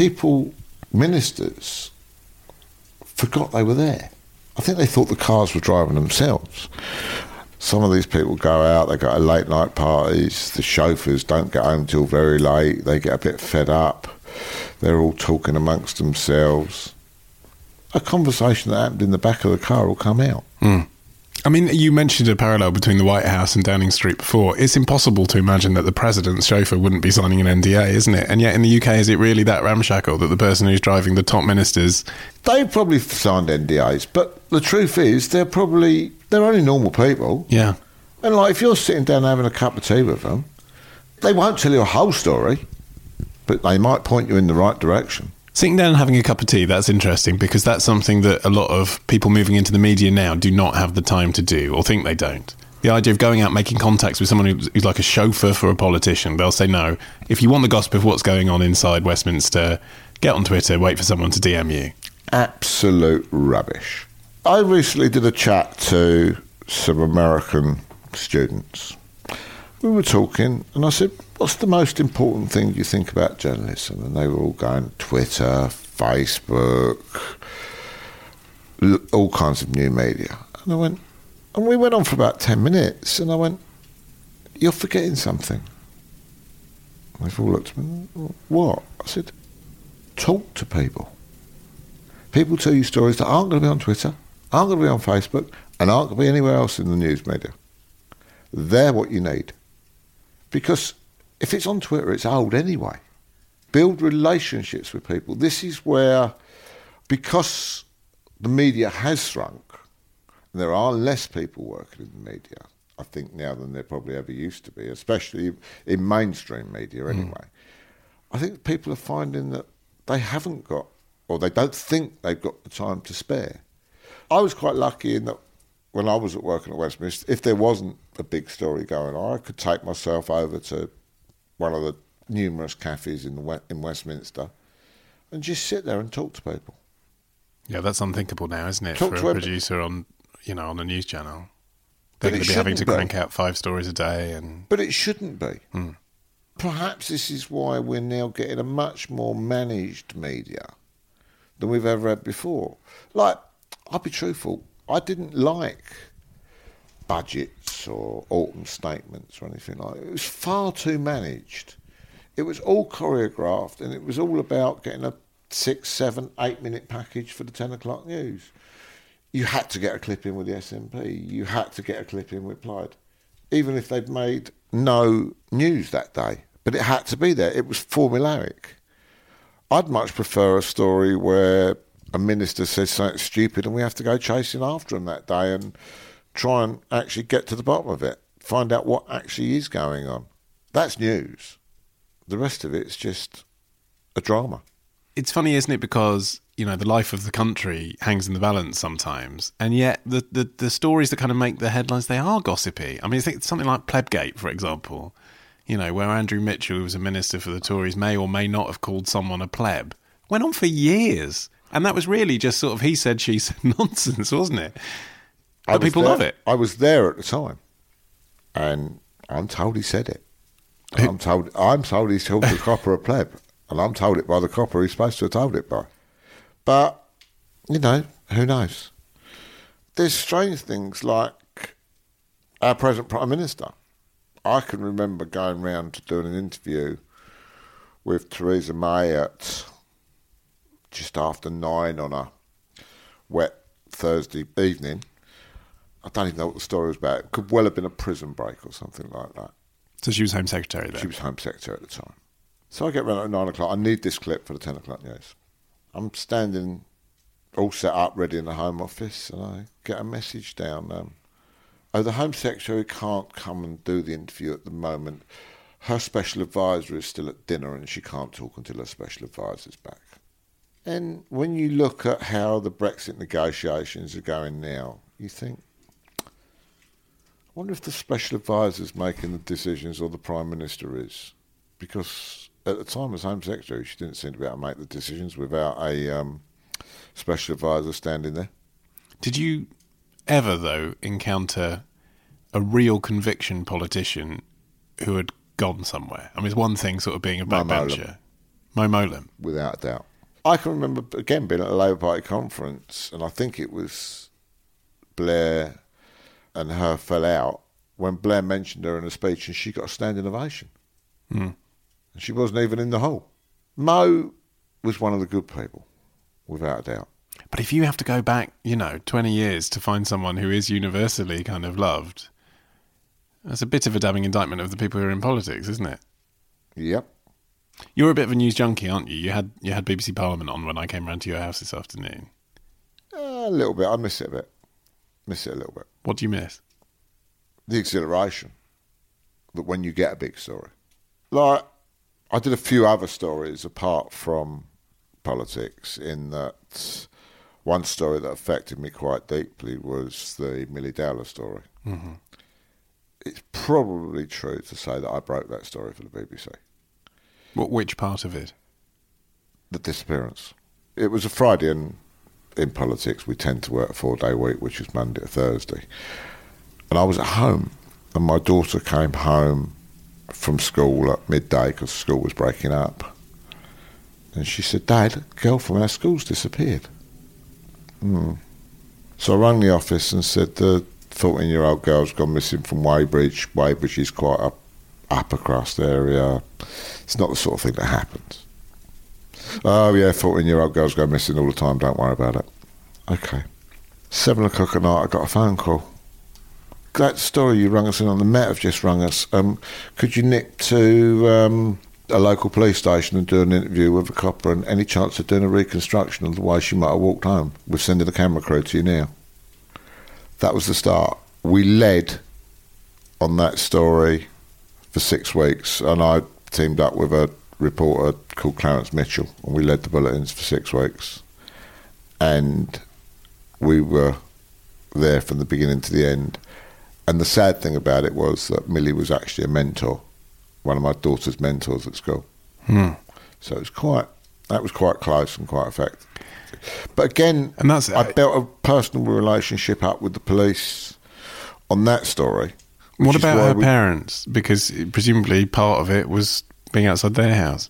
ministers, forgot they were there. I think they thought the cars were driving themselves. Some of these people go out, they go to late night parties, the chauffeurs don't get home till very late, they get a bit fed up, they're all talking amongst themselves. A conversation that happened in the back of the car will come out. I mean, you mentioned a parallel between the White House and Downing Street before. It's impossible to imagine that the president's chauffeur wouldn't be signing an NDA, isn't it? And yet in the UK, is it really that ramshackle that the person who's driving the top ministers... They've probably signed NDAs, but the truth is they're only normal people. Yeah. And like, if you're sitting down having a cup of tea with them, they won't tell you a whole story, but they might point you in the right direction. Sitting down and having a cup of tea, that's interesting, because that's something that a lot of people moving into the media now do not have the time to do, or think they don't. The idea of going out making contacts with someone who's like a chauffeur for a politician, they'll say, no, if you want the gossip of what's going on inside Westminster, get on Twitter, wait for someone to DM you. Absolute rubbish. I recently did a chat to some American students. We were talking, and I said, what's the most important thing you think about journalism? And they were all going, Twitter, Facebook, all kinds of new media. And I went, and we went on for about 10 minutes, and I went, you're forgetting something. And they've all looked at me, what? I said, talk to people. People tell you stories that aren't going to be on Twitter, aren't going to be on Facebook, and aren't going to be anywhere else in the news media. They're what you need. Because if it's on Twitter, it's old anyway. Build relationships with people. This is where, because the media has shrunk, and there are less people working in the media, I think, now than there probably ever used to be, especially in mainstream media anyway. I think people are finding that they haven't got, or they don't think they've got the time to spare. I was quite lucky in that when I was working at Westminster, if there wasn't a big story going on, I could take myself over to one of the numerous cafes in Westminster and just sit there and talk to people. Yeah, that's unthinkable now, isn't it, for a producer on a news channel? They're going to be having to crank out 5 stories a day. But it shouldn't be. Perhaps this is why we're now getting a much more managed media than we've ever had before. Like, I'll be truthful, I didn't like budgets or autumn statements or anything like that. It was far too managed. It was all choreographed, and it was all about getting a 6, 7, 8 minute package for the 10 o'clock news. You had to get a clip in with the SNP. You had to get a clip in with Plaid, even if they'd made no news that day. But it had to be there. It was formulaic. I'd much prefer a story where a minister says something stupid and we have to go chasing after him that day and try and actually get to the bottom of it, find out what actually is going on. That's news. The rest of it's just a drama. It's funny, isn't it, because, the life of the country hangs in the balance sometimes, and yet the stories that kind of make the headlines, they are gossipy. I mean, I think something like Plebgate, for example, where Andrew Mitchell, who was a minister for the Tories, may or may not have called someone a pleb, went on for years. And that was really just sort of he said, she said nonsense, wasn't it? But people love it. I was there at the time, and I'm told he said it. I'm told he's called the copper a pleb, and I'm told it by the copper he's supposed to have told it by. But, who knows? There's strange things like our present Prime Minister. I can remember going round to doing an interview with Theresa May at just after 9 on a wet Thursday evening. I don't even know what the story was about. It could well have been a prison break or something like that. So she was Home Secretary then? She was Home Secretary at the time. So I get round at 9 o'clock. I need this clip for the 10 o'clock news. I'm standing all set up, ready in the Home Office, and I get a message down. The Home Secretary can't come and do the interview at the moment. Her special advisor is still at dinner and she can't talk until her special advisor's back. And when you look at how the Brexit negotiations are going now, you think, I wonder if the special advisor's making the decisions or the Prime Minister is. Because at the time as Home Secretary, she didn't seem to be able to make the decisions without a special advisor standing there. Did you ever, though, encounter a real conviction politician who had gone somewhere? I mean, it's one thing sort of being a backbencher. Mo Mowlam. Without a doubt. I can remember, again, being at a Labour Party conference, and I think it was Blair and her fell out when Blair mentioned her in a speech and she got a standing ovation. And she wasn't even in the hall. Mo was one of the good people, without a doubt. But if you have to go back, 20 years to find someone who is universally kind of loved, that's a bit of a damning indictment of the people who are in politics, isn't it? Yep. You're a bit of a news junkie, aren't you? You had BBC Parliament on when I came round to your house this afternoon. A little bit. I miss it a bit. Miss it a little bit. What do you miss? The exhilaration that when you get a big story. Like, I did a few other stories apart from politics, in that one story that affected me quite deeply was the Millie Dowler story. Mm-hmm. It's probably true to say that I broke that story for the BBC. Which part of it? The disappearance. It was a Friday, and in politics we tend to work a 4-day week, which is Monday to Thursday. And I was at home, and my daughter came home from school at midday because school was breaking up. And she said, "Dad, a girl from our school's disappeared." So I rang the office and said, the 14-year-old girl's gone missing from Weybridge. Weybridge is quite a upper crust area. It's not the sort of thing that happens. "Oh yeah, 14-year-old girls go missing all the time, don't worry about it." Okay. 7 o'clock at night I got a phone call. that story you rung us in on, the Met have just rung us. Could you nip to a local police station and do an interview with a copper, and any chance of doing a reconstruction of the way she might have walked home? We're sending a camera crew to you now. That was the start. We led on that story for 6 weeks, and I teamed up with a reporter called Clarence Mitchell, and we led the bulletins for 6 weeks. And we were there from the beginning to the end. And the sad thing about it was that Millie was actually a mentor, one of my daughter's mentors at school. So it was that was quite close and quite effective. But again, and I built a personal relationship up with the police on that story. What about her parents? Because presumably part of it was being outside their house.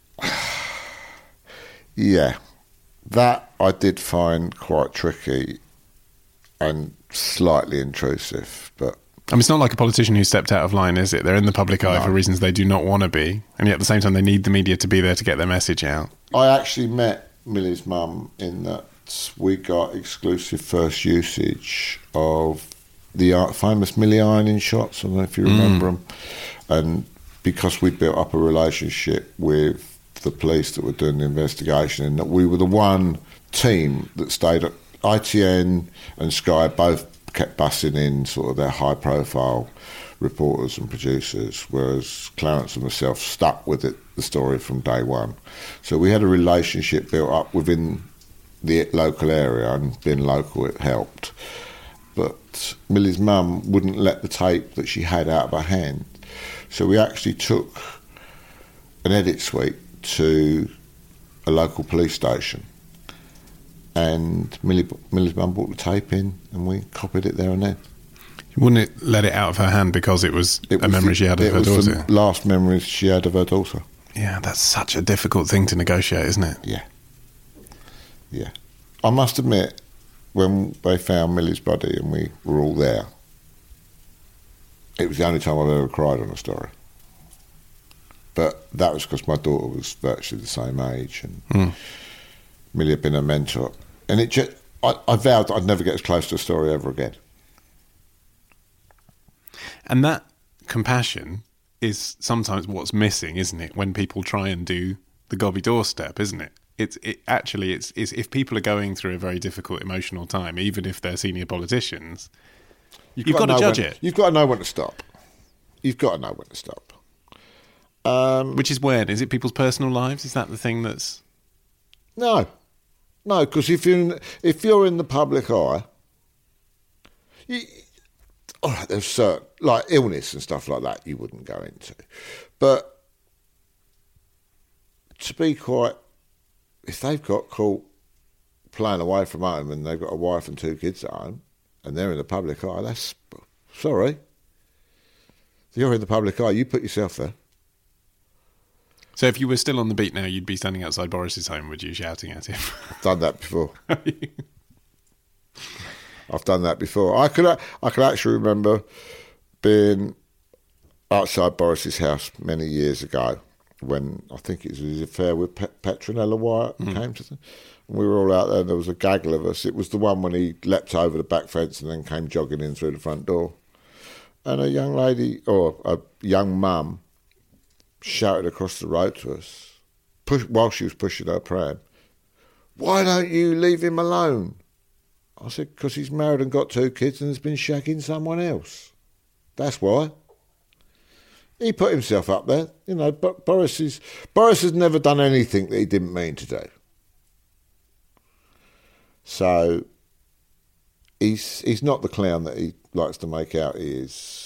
Yeah, that I did find quite tricky and slightly intrusive, but I mean, it's not like a politician who stepped out of line, is it? They're in the public eye for reasons they do not want to be, and yet at the same time they need the media to be there to get their message out. I actually met Millie's mum in that we got exclusive first usage of the famous Millie ironing shots. I don't know if you remember them. And because we built up a relationship with the police that were doing the investigation, and that we were the one team that stayed at ITN and Sky both kept bussing in sort of their high-profile reporters and producers, whereas Clarence and myself stuck with the story from day one. So we had a relationship built up within the local area, and being local, it helped. But Millie's mum wouldn't let the tape that she had out of her hand. So we actually took an edit suite to a local police station, and Millie's mum brought the tape in, and we copied it there and then. You wouldn't let it out of her hand because it was a memory she had of her daughter? It was the last memories she had of her daughter. Yeah, that's such a difficult thing to negotiate, isn't it? Yeah. I must admit, when they found Millie's body and we were all there, it was the only time I've ever cried on a story. But that was because my daughter was virtually the same age, and Millie had been a mentor. And I vowed that I'd never get as close to a story ever again. And that compassion is sometimes what's missing, isn't it? When people try and do the Gobby doorstep, isn't it? It's if people are going through a very difficult emotional time, even if they're senior politicians, you've got to judge it. You've got to know when to stop. Which is when? Is it people's personal lives? Is that the thing that's... No, because if you're in the public eye, all right, there's certain, like illness and stuff like that, you wouldn't go into. But to be quite, if they've got caught playing away from home and they've got a wife and 2 kids at home and they're in the public eye, that's, sorry. If you're in the public eye, you put yourself there. So if you were still on the beat now, you'd be standing outside Boris's home, would you, shouting at him? I've done that before. I've done that before. I could actually remember being outside Boris's house many years ago when I think it was his affair with Petronella Wyatt came to them. And we were all out there, and there was a gaggle of us. It was the one when he leapt over the back fence and then came jogging in through the front door. And a young lady, or a young mum, shouted across the road to us, while she was pushing her pram, "Why don't you leave him alone?" I said, "Because he's married and got 2 kids and has been shagging someone else. That's why." He put himself up there. You know, but Boris has never done anything that he didn't mean to do. So he's not the clown that he likes to make out he is.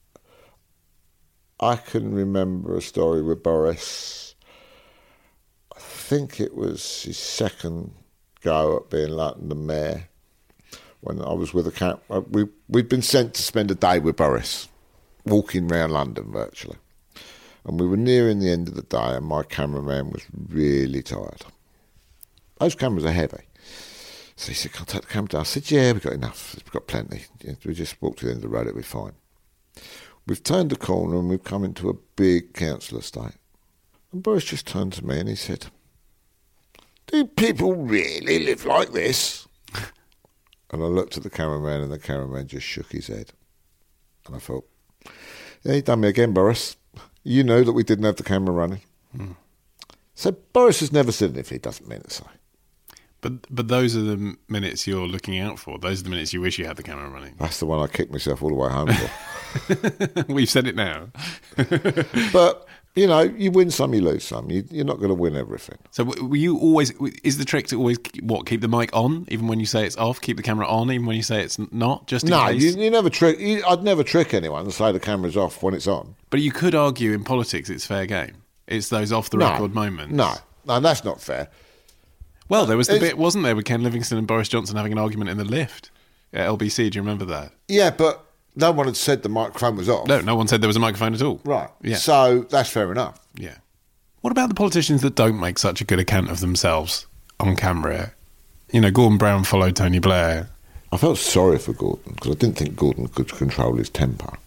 I can remember a story with Boris. I think it was his second go at being London mayor, when I was with a camp. We'd been sent to spend a day with Boris, walking around London virtually. And we were nearing the end of the day, and my cameraman was really tired. Those cameras are heavy. So he said, "Can I take the camera down?" I said, "Yeah, we've got enough. We've got plenty. Yeah, we just walk to the end of the road, it'll be fine." We've turned the corner and we've come into a big council estate. And Boris just turned to me and he said, "Do people really live like this?" And I looked at the cameraman and the cameraman just shook his head. And I thought, yeah, you done me again, Boris. You know that we didn't have the camera running. So Boris has never said anything he doesn't mean to say. But those are the minutes you're looking out for. Those are the minutes you wish you had the camera running. That's the one I kicked myself all the way home for. We've said it now. But, you know, you win some, you lose some. You're not going to win everything. So were you always... Is the trick to always, keep the mic on, even when you say it's off? Keep the camera on, even when you say it's not, just in case? No, you never trick... I'd never trick anyone and say the camera's off when it's on. But you could argue in politics it's fair game. It's those off-the-record moments. No, that's not fair. Well, there was the bit, wasn't there, with Ken Livingstone and Boris Johnson having an argument in the lift at LBC. Do you remember that? Yeah, but no one had said the microphone was off. No one said there was a microphone at all. Right. Yeah. So that's fair enough. Yeah. What about the politicians that don't make such a good account of themselves on camera? You know, Gordon Brown followed Tony Blair. I felt sorry for Gordon because I didn't think Gordon could control his temper.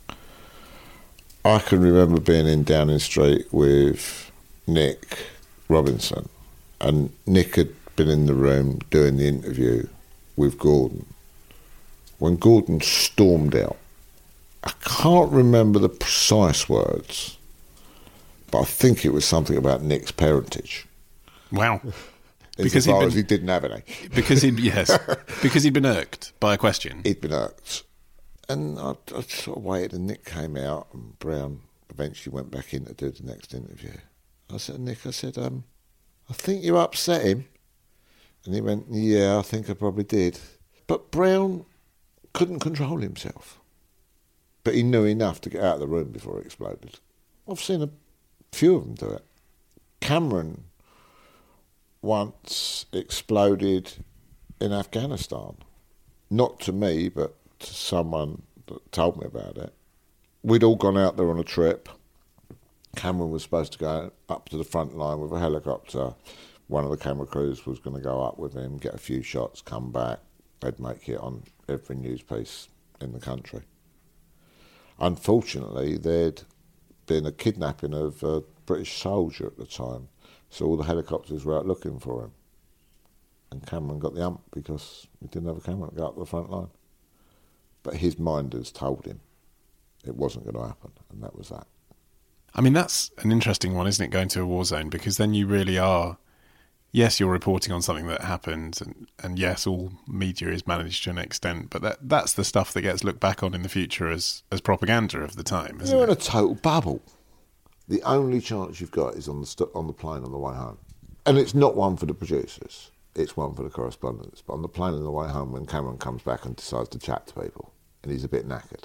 I can remember being in Downing Street with Nick Robinson, and Nick had been in the room doing the interview with Gordon. When Gordon stormed out, I can't remember the precise words, but I think it was something about Nick's parentage. Wow. Because he didn't have any. Because he'd been irked by a question. He'd been irked. And I sort of waited, and Nick came out, and Brown eventually went back in to do the next interview. I said, Nick, I think you upset him. And he went, yeah, I think I probably did. But Brown couldn't control himself. But he knew enough to get out of the room before it exploded. I've seen a few of them do it. Cameron once exploded in Afghanistan. Not to me, but to someone that told me about it. We'd all gone out there on a trip. Cameron was supposed to go up to the front line with a helicopter. One of the camera crews was going to go up with him, get a few shots, come back. They'd make it on every news piece in the country. Unfortunately, there'd been a kidnapping of a British soldier at the time, so all the helicopters were out looking for him. And Cameron got the hump because he didn't have a camera to go up to the front line. But his minders told him it wasn't going to happen, and that was that. I mean, that's an interesting one, isn't it, going to a war zone? Because then you really are... Yes, you're reporting on something that happened, and yes, all media is managed to an extent, but that's the stuff that gets looked back on in the future as propaganda of the time, isn't it? You're in a total bubble. The only chance you've got is on the plane on the way home. And it's not one for the producers, it's one for the correspondents. But on the plane on the way home, when Cameron comes back and decides to chat to people, and he's a bit knackered,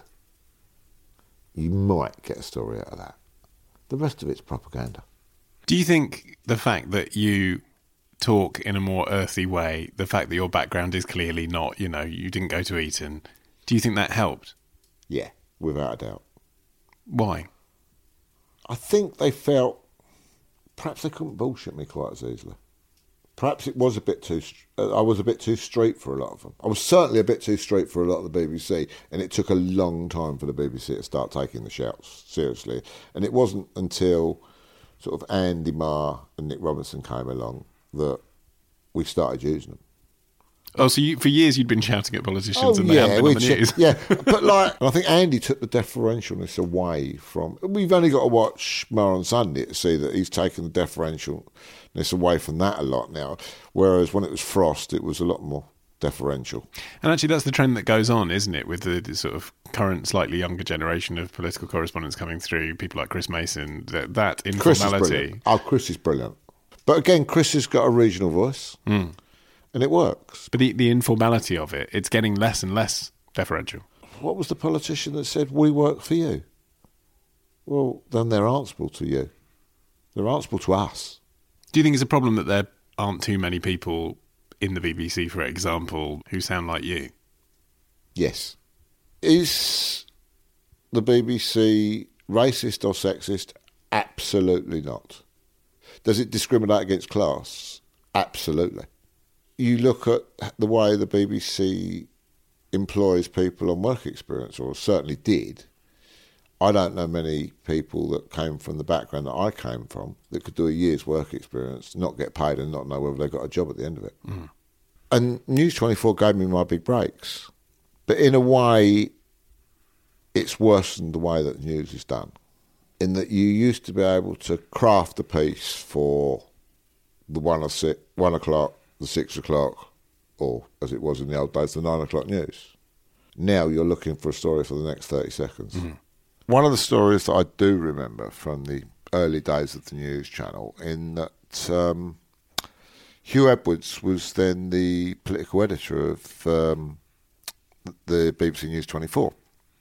you might get a story out of that. The rest of it's propaganda. Do you think the fact that you talk in a more earthy way, the fact that your background is clearly not, you didn't go to Eton, do you think that helped? Yeah, without a doubt. Why? I think they felt perhaps they couldn't bullshit me quite as easily. Perhaps it was a bit too... I was a bit too straight for a lot of them. I was certainly a bit too straight for a lot of the BBC, and it took a long time for the BBC to start taking the shouts seriously. And it wasn't until sort of Andy Marr and Nick Robinson came along that we started using them. Oh, so for years you'd been shouting at politicians and they hadn't been on the news. Yeah, but I think Andy took the deferentialness away from... We've only got to watch Marr on Sunday to see that he's taken the deferentialness away from that a lot now, whereas when it was Frost, it was a lot more deferential. And actually that's the trend that goes on, isn't it, with the sort of current, slightly younger generation of political correspondents coming through, people like Chris Mason, that informality. Chris is brilliant. But again, Chris has got a regional voice. And it works. But the informality of it, it's getting less and less deferential. What was the politician that said, we work for you? Well, then they're answerable to you. They're answerable to us. Do you think it's a problem that there aren't too many people in the BBC, for example, who sound like you? Yes. Is the BBC racist or sexist? Absolutely not. Does it discriminate against class? Absolutely. You look at the way the BBC employs people on work experience, or certainly did. I don't know many people that came from the background that I came from that could do a year's work experience, not get paid and not know whether they got a job at the end of it. And News 24 gave me my big breaks. But in a way, it's worse than the way that the news is done. In that you used to be able to craft a piece for the 1 o'clock, the 6 o'clock, or as it was in the old days, the 9 o'clock news. Now you're looking for a story for the next 30 seconds. Mm-hmm. One of the stories that I do remember from the early days of the news channel, in that Hugh Edwards was then the political editor of the BBC News 24.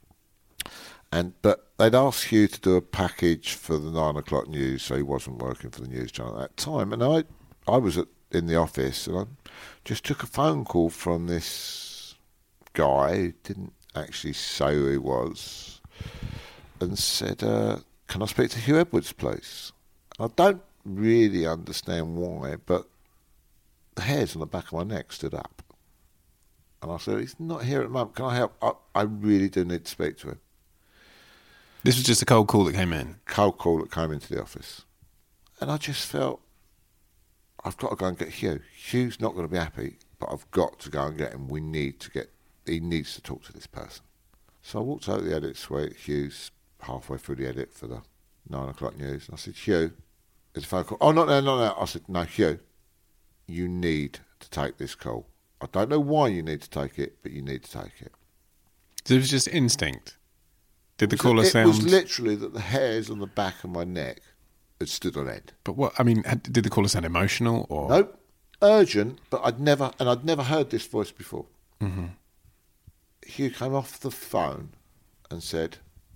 But they'd asked Hugh to do a package for the 9 o'clock news, so he wasn't working for the news channel at that time. And I was in the office, and I just took a phone call from this guy who didn't actually say who he was, and said, can I speak to Hugh Edwards, please? I don't really understand why, but the hairs on the back of my neck stood up. And I said, he's not here at the moment. Can I help? I really do need to speak to him. This was just a cold call that came in? Cold call that came into the office. And I just felt, I've got to go and get Hugh. Hugh's not going to be happy, but I've got to go and get him. He needs to talk to this person. So I walked out of the edit suite. Hugh's halfway through the edit for the 9 o'clock news. And I said, Hugh, there's a phone call. Oh, not now. I said, no, Hugh, you need to take this call. I don't know why you need to take it, but you need to take it. So it was just instinct? Did the caller sound... It was literally that the hairs on the back of my neck had stood on end. But what, I mean, did the caller sound emotional or... Nope. Urgent, but I'd never heard this voice before. Mm-hmm. Hugh came off the phone and said,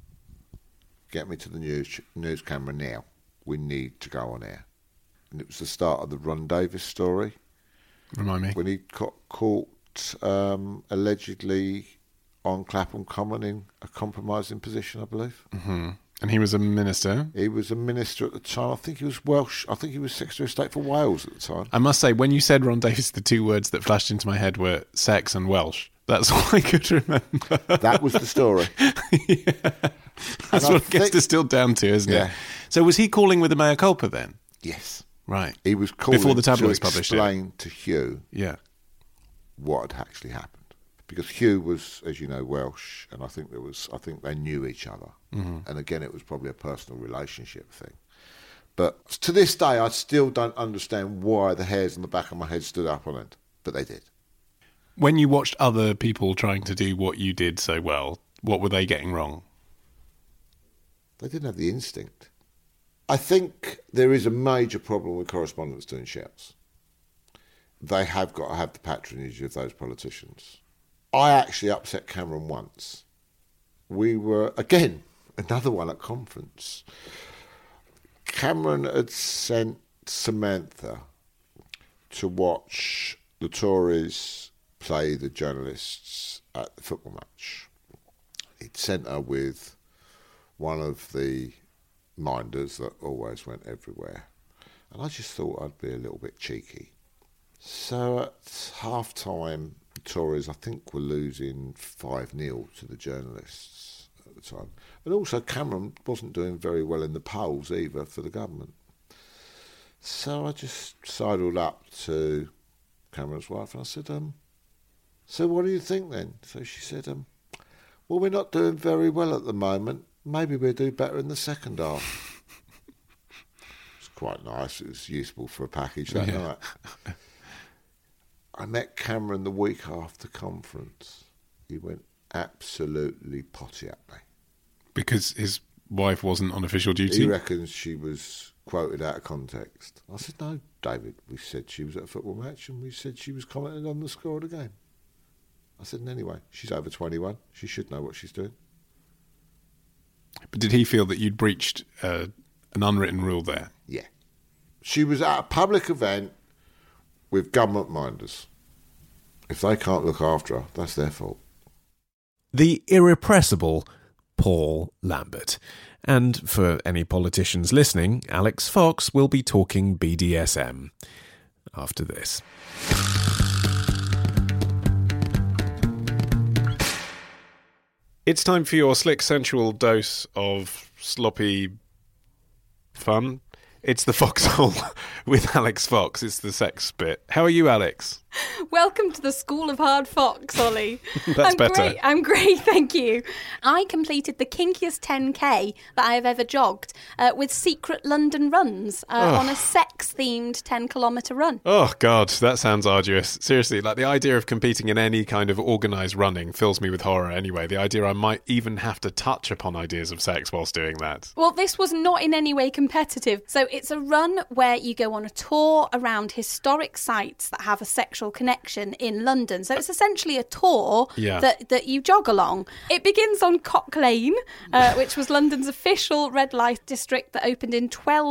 get me to the news camera now. We need to go on air. And it was the start of the Ron Davis story. Remind me. When he got caught allegedly on Clapham Common in a compromising position, I believe. Mm-hmm. And he was a minister? He was a minister at the time. I think he was Welsh. I think he was Secretary of State for Wales at the time. I must say, when you said Ron Davis, the two words that flashed into my head were sex and Welsh. That's all I could remember. That was the story. Yeah. That's what it gets distilled down to, isn't it? So was he calling with a mea culpa then? Yes. Right. He was calling before the tabloids to published explain to Hugh what had actually happened. Because Hugh was, as you know, Welsh, and I think they knew each other. Mm-hmm. And again, it was probably a personal relationship thing. But to this day, I still don't understand why the hairs on the back of my head stood up on it. But they did. When you watched other people trying to do what you did so well, what were they getting wrong? They didn't have the instinct. I think there is a major problem with correspondents doing shouts. They have got to have the patronage of those politicians. I actually upset Cameron once. We were, again, another one at conference. Cameron had sent Samantha to watch the Tories play the journalists at the football match. He'd sent her with one of the minders that always went everywhere. And I just thought I'd be a little bit cheeky. So at half-time, the Tories, I think, were losing 5-0 to the journalists at the time. And also Cameron wasn't doing very well in the polls either for the government. So I just sidled up to Cameron's wife and I said, so what do you think then? So she said, well, we're not doing very well at the moment. Maybe we'll do better in the second half. It's quite nice. It was useful for a package that night. I met Cameron the week after conference. He went absolutely potty at me. Because his wife wasn't on official duty? He reckons she was quoted out of context. I said, no, David, we said she was at a football match and we said she was commenting on the score of the game. I said, and anyway, she's over 21. She should know what she's doing. But did he feel that you'd breached an unwritten rule there? Yeah. She was at a public event with government minders. If they can't look after her, that's their fault. The irrepressible Paul Lambert. And for any politicians listening, Alex Fox will be talking BDSM after this. It's time for your slick, sensual dose of sloppy fun. It's the Foxhole with Alex Fox. It's the sex bit. How are you, Alex? Welcome to the School of Hard Fox, Ollie. That's better. I'm great, thank you. I completed the kinkiest 10k that I have ever jogged with secret London runs on a sex-themed 10-kilometre run. Oh, God, that sounds arduous. Seriously, like the idea of competing in any kind of organised running fills me with horror anyway. The idea I might even have to touch upon ideas of sex whilst doing that. Well, this was not in any way competitive. So it's a run where you go on a tour around historic sites that have a sexual connection in London. So it's essentially a tour that you jog along. It begins on Cock Lane, which was London's official red light district that opened in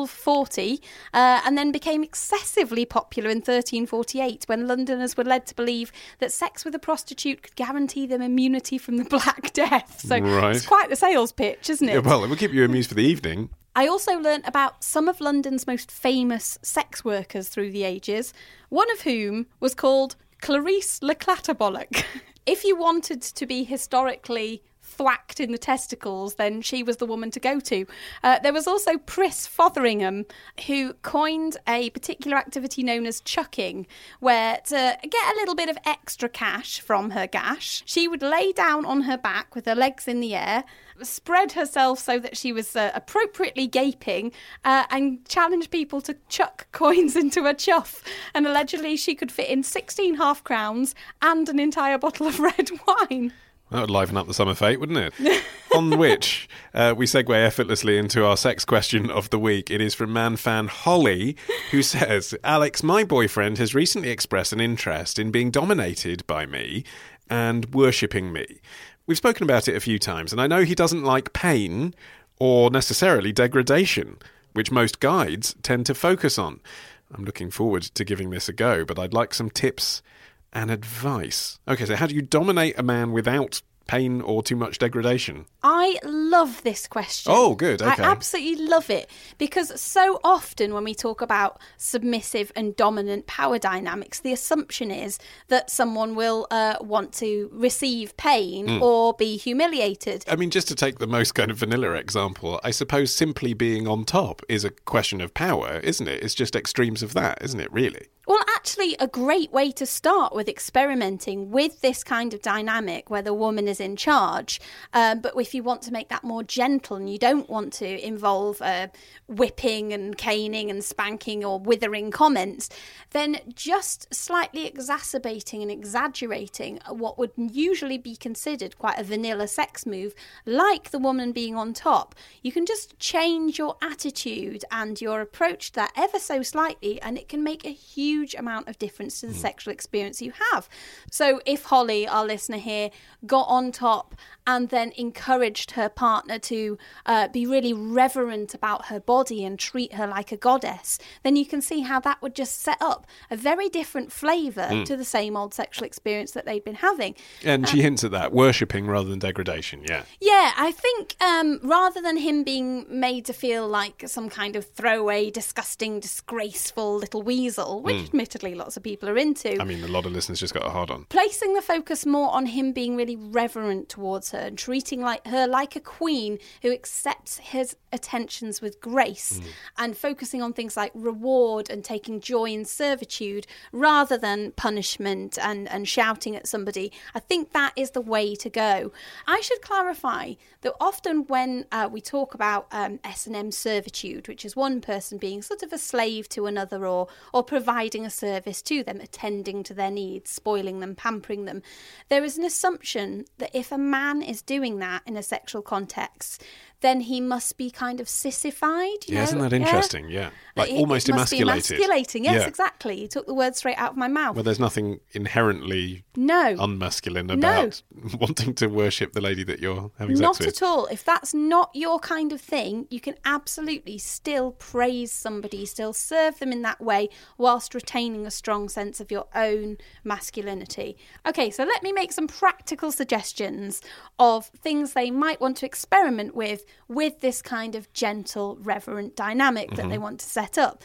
1240 and then became excessively popular in 1348 when Londoners were led to believe that sex with a prostitute could guarantee them immunity from the Black Death. So it's quite the sales pitch, isn't it? Yeah, well, it will keep you amused for the evening. I also learnt about some of London's most famous sex workers through the ages, one of whom was called Clarice Le Clatterbollock. If you wanted to be historically thwacked in the testicles, then she was the woman to go to. There was also Pris Fotheringham, who coined a particular activity known as chucking, where to get a little bit of extra cash from her gash, she would lay down on her back with her legs in the air, spread herself so that she was appropriately gaping, and challenge people to chuck coins into her chuff. And allegedly she could fit in 16 half-crowns and an entire bottle of red wine. That would liven up the summer fete, wouldn't it? On which we segue effortlessly into our sex question of the week. It is from man fan Holly, who says, Alex, my boyfriend has recently expressed an interest in being dominated by me and worshipping me. We've spoken about it a few times, and I know he doesn't like pain or necessarily degradation, which most guides tend to focus on. I'm looking forward to giving this a go, but I'd like some tips and advice. Okay, so how do you dominate a man without pain or too much degradation? I love this question. Oh, good, okay. I absolutely love it, because so often when we talk about submissive and dominant power dynamics, the assumption is that someone will want to receive pain or be humiliated. I mean, just to take the most kind of vanilla example, I suppose simply being on top is a question of power, isn't it? It's just extremes of that, isn't it, really? Well, actually, a great way to start with experimenting with this kind of dynamic where the woman is in charge, but if you want to make that more gentle and you don't want to involve whipping and caning and spanking or withering comments, then just slightly exacerbating and exaggerating what would usually be considered quite a vanilla sex move, like the woman being on top. You can just change your attitude and your approach to that ever so slightly, and it can make a huge amount of difference to the sexual experience you have. So if Holly, our listener here, got on top and then encouraged her partner to be really reverent about her body and treat her like a goddess, then you can see how that would just set up a very different flavour to the same old sexual experience that they'd been having. And she hints at that, worshipping rather than degradation, yeah. Yeah, I think rather than him being made to feel like some kind of throwaway, disgusting, disgraceful little weasel, which admittedly lots of people are into. I mean, a lot of listeners just got a hard on. Placing the focus more on him being really reverent towards her and treating her like a queen who accepts his attentions with grace, and focusing on things like reward and taking joy in servitude rather than punishment and shouting at somebody. I think that is the way to go. I should clarify that often when we talk about S&M servitude, which is one person being sort of a slave to another or providing a service to them, attending to their needs, spoiling them, pampering them, there is an assumption that if a man is doing that in a sexual context, then he must be kind of sissified. Yeah, isn't that interesting? Yeah. Like almost emasculated. Emasculating, yes, exactly. You took the word straight out of my mouth. Well, there's nothing inherently unmasculine about wanting to worship the lady that you're having sex with. Not at all. If that's not your kind of thing, you can absolutely still praise somebody, still serve them in that way, whilst retaining a strong sense of your own masculinity. Okay, so let me make some practical suggestions of things they might want to experiment with this kind of gentle, reverent dynamic that they want to set up.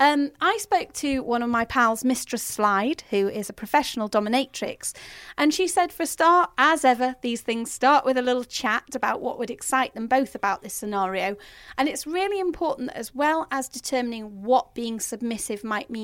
I spoke to one of my pals, Mistress Slide, who is a professional dominatrix, and she said, for a start, as ever, these things start with a little chat about what would excite them both about this scenario, and it's really important that as well as determining what being submissive might mean to him,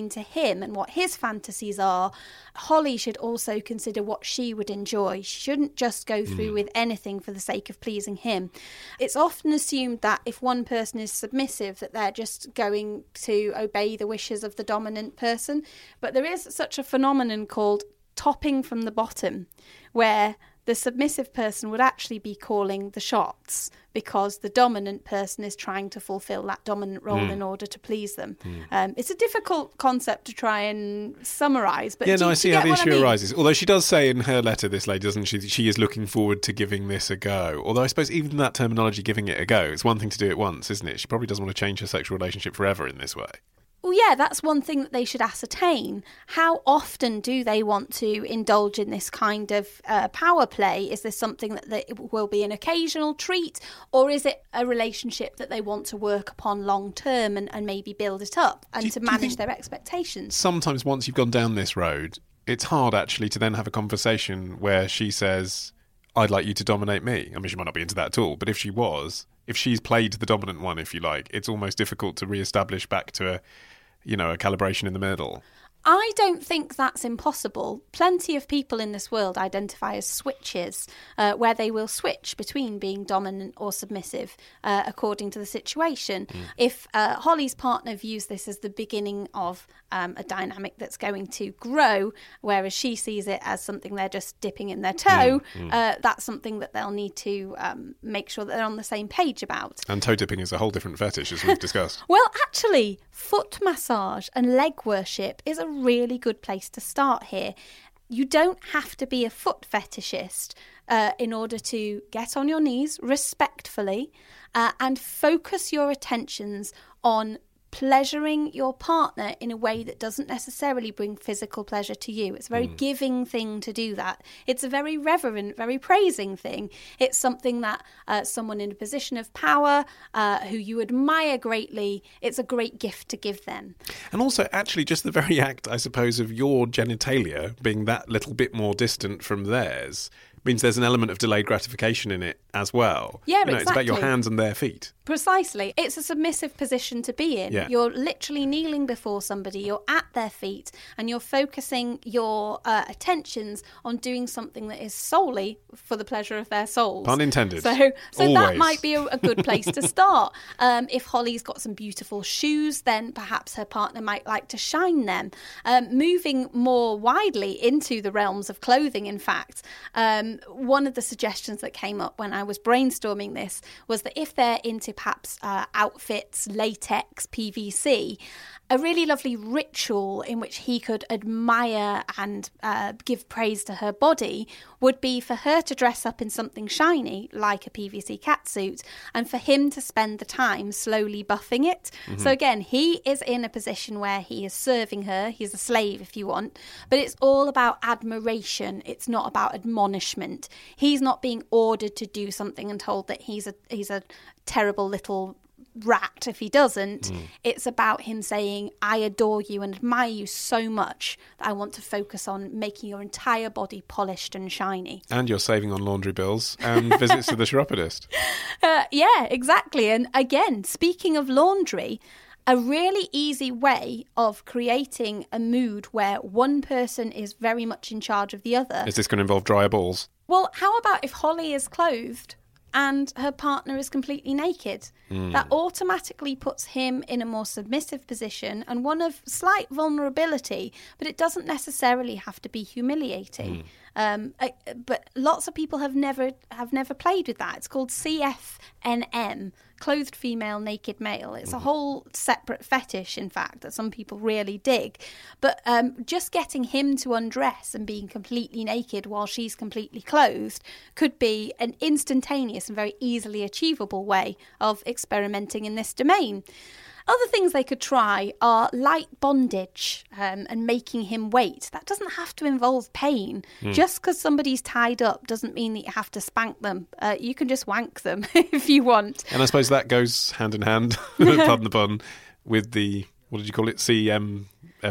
him and what his fantasies are, Holly should also consider what she would enjoy. She shouldn't just go through with anything for the sake of pleasing him. It's often assumed that if one person is submissive, that they're just going to obey the wishes of the dominant person. But there is such a phenomenon called topping from the bottom, where the submissive person would actually be calling the shots because the dominant person is trying to fulfill that dominant role in order to please them. It's a difficult concept to try and summarise. But I see how the issue arises. Although she does say in her letter, this lady, doesn't she, she is looking forward to giving this a go. Although I suppose even that terminology, giving it a go, it's one thing to do it once, isn't it? She probably doesn't want to change her sexual relationship forever in this way. Well, yeah, that's one thing that they should ascertain. How often do they want to indulge in this kind of power play? Is this something that will be an occasional treat, or is it a relationship that they want to work upon long term and maybe build it up and to manage their expectations? Sometimes once you've gone down this road, it's hard actually to then have a conversation where she says, I'd like you to dominate me. I mean, she might not be into that at all, but if she's played the dominant one, if you like, it's almost difficult to re-establish back to a calibration in the middle. I don't think that's impossible. Plenty of people in this world identify as switches, where they will switch between being dominant or submissive according to the situation. If Holly's partner views this as the beginning of a dynamic that's going to grow, whereas she sees it as something they're just dipping in their toe, that's something that they'll need to make sure that they're on the same page about. And toe dipping is a whole different fetish, as we've discussed. Well, actually, foot massage and leg worship is a really good place to start here. You don't have to be a foot fetishist in order to get on your knees respectfully and focus your attentions on pleasuring your partner in a way that doesn't necessarily bring physical pleasure to you. It's a very giving thing to do that. It's a very reverent, very praising thing. It's something that someone in a position of power who you admire greatly, it's a great gift to give them. And also, actually, just the very act, I suppose, of your genitalia being that little bit more distant from theirs means there's an element of delayed gratification in it as well. Yeah, exactly. It's about your hands and their feet. Precisely. It's a submissive position to be in. Yeah. You're literally kneeling before somebody, you're at their feet, and you're focusing your attentions on doing something that is solely for the pleasure of their souls. Pun intended. So that might be a good place to start. If Holly's got some beautiful shoes, then perhaps her partner might like to shine them. Moving more widely into the realms of clothing, in fact, one of the suggestions that came up when I was brainstorming this was that if they're into perhaps outfits, latex, PVC, a really lovely ritual in which he could admire and give praise to her body would be for her to dress up in something shiny, like a PVC catsuit, and for him to spend the time slowly buffing it. So again, he is in a position where he is serving her. He's a slave, if you want. But it's all about admiration. It's not about admonishment. He's not being ordered to do something and told that he's a terrible little rat if he doesn't. It's about him saying, I adore you and admire you so much that I want to focus on making your entire body polished and shiny. And you're saving on laundry bills and visits to the chiropodist. Yeah, exactly. And again, speaking of laundry, a really easy way of creating a mood where one person is very much in charge of the other. Is this going to involve dryer balls? Well, how about if Holly is clothed and her partner is completely naked? That automatically puts him in a more submissive position and one of slight vulnerability, but it doesn't necessarily have to be humiliating. But lots of people have never played with that. It's called CFNM, clothed female, naked male. It's a whole separate fetish, in fact, that some people really dig. But just getting him to undress and being completely naked while she's completely clothed could be an instantaneous and very easily achievable way of experimenting in this domain. Other things they could try are light bondage and making him wait. That doesn't have to involve pain. Just because somebody's tied up doesn't mean that you have to spank them. You can just wank them if you want. And I suppose that goes hand in hand, pardon the pun, with the, what did you call it, CFNM?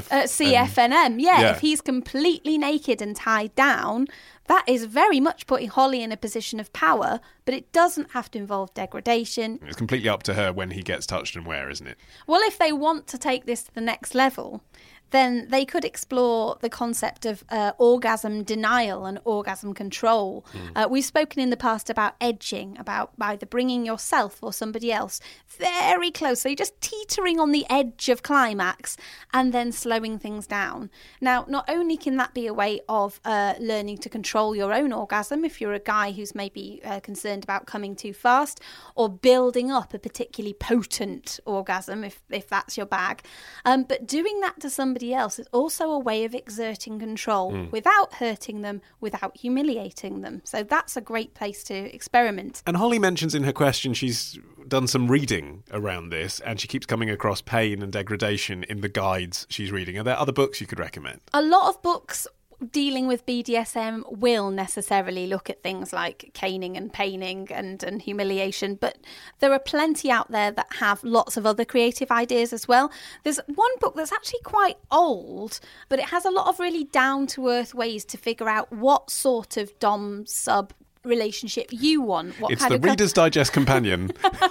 Yeah, if he's completely naked and tied down, that is very much putting Holly in a position of power, but it doesn't have to involve degradation. It's completely up to her when he gets touched and where, isn't it? Well, if they want to take this to the next level, then they could explore the concept of orgasm denial and orgasm control. We've spoken in the past about edging, about either bringing yourself or somebody else very close, so you're just teetering on the edge of climax and then slowing things down. Now, not only can that be a way of learning to control your own orgasm if you're a guy who's maybe concerned about coming too fast, or building up a particularly potent orgasm if that's your bag, but doing that to somebody else is also a way of exerting control without hurting them, without humiliating them. So that's a great place to experiment. And Holly mentions in her question she's done some reading around this, and she keeps coming across pain and degradation in the guides she's reading. Are there other books you could recommend? A lot of books dealing with BDSM will necessarily look at things like caning and paining and humiliation, but there are plenty out there that have lots of other creative ideas as well. There's one book that's actually quite old, but it has a lot of really down-to-earth ways to figure out what sort of dom-sub relationship you want. It's the Reader's Digest companion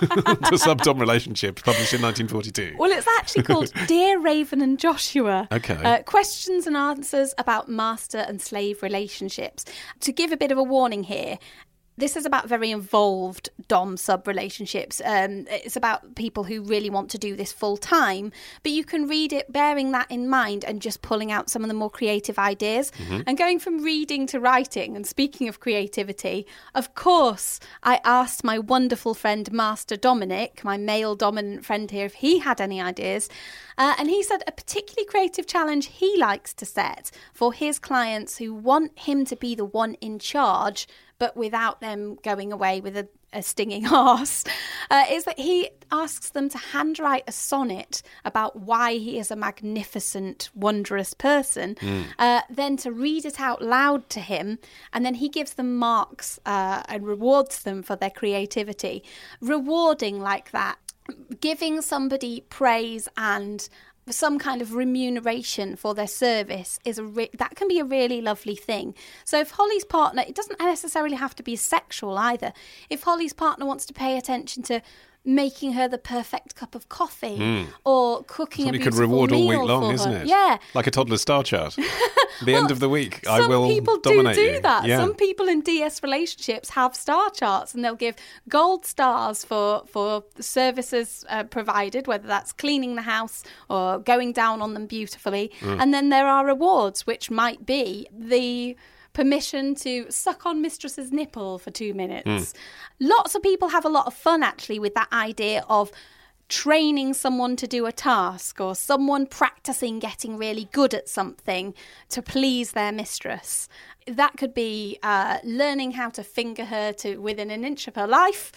to Sub-Dom Relationships, published in 1942. Well, it's actually called Dear Raven and Joshua. Okay. Questions and answers about master and slave relationships. To give a bit of a warning here, this is about very involved dom-sub relationships. It's about people who really want to do this full time, but you can read it bearing that in mind and just pulling out some of the more creative ideas. And going from reading to writing, and speaking of creativity, of course, I asked my wonderful friend Master Dominic, my male dominant friend here, if he had any ideas. And he said a particularly creative challenge he likes to set for his clients who want him to be the one in charge, but without them going away with a stinging arse, is that he asks them to handwrite a sonnet about why he is a magnificent, wondrous person, then to read it out loud to him, and then he gives them marks and rewards them for their creativity. Rewarding like that, giving somebody praise and some kind of remuneration for their service is that can be a really lovely thing. So if Holly's partner, it doesn't necessarily have to be sexual either. If Holly's partner wants to pay attention to making her the perfect cup of coffee or cooking Somebody a beautiful could reward meal all week long, for isn't her. it? Yeah. Like a toddler's star chart. The end of the week, I will people dominate do you. that. Yeah. Some people in DS relationships have star charts, and they'll give gold stars for services provided, whether that's cleaning the house or going down on them beautifully. And then there are rewards, which might be the permission to suck on mistress's nipple for 2 minutes. Lots of people have a lot of fun actually with that idea of training someone to do a task, or someone practicing getting really good at something to please their mistress. That could be learning how to finger her to within an inch of her life,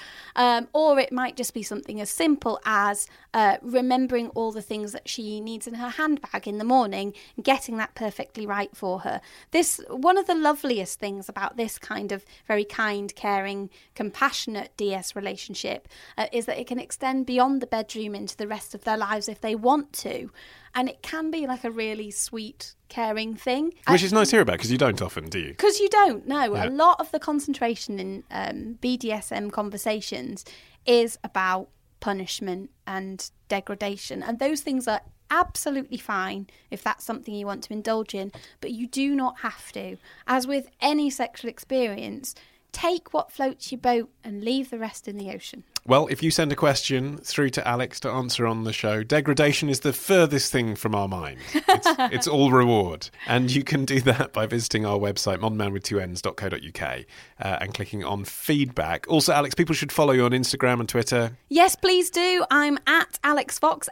or it might just be something as simple as remembering all the things that she needs in her handbag in the morning and getting that perfectly right for her. One of the loveliest things about this kind of very kind, caring, compassionate DS relationship is that it can extend beyond the bedroom into the rest of their lives if they want to. And it can be like a really sweet, caring thing. Which is nice to hear about, because you don't often, do you? Because you don't, no. Yeah. A lot of the concentration in BDSM conversations is about punishment and degradation. And those things are absolutely fine if that's something you want to indulge in. But you do not have to. As with any sexual experience, take what floats your boat and leave the rest in the ocean. Well, if you send a question through to Alex to answer on the show, degradation is the furthest thing from our mind. It's all reward. And you can do that by visiting our website, modernmanwith2ns.co.uk, and clicking on feedback. Also, Alex, people should follow you on Instagram and Twitter. Yes, please do. I'm at Alex Fox,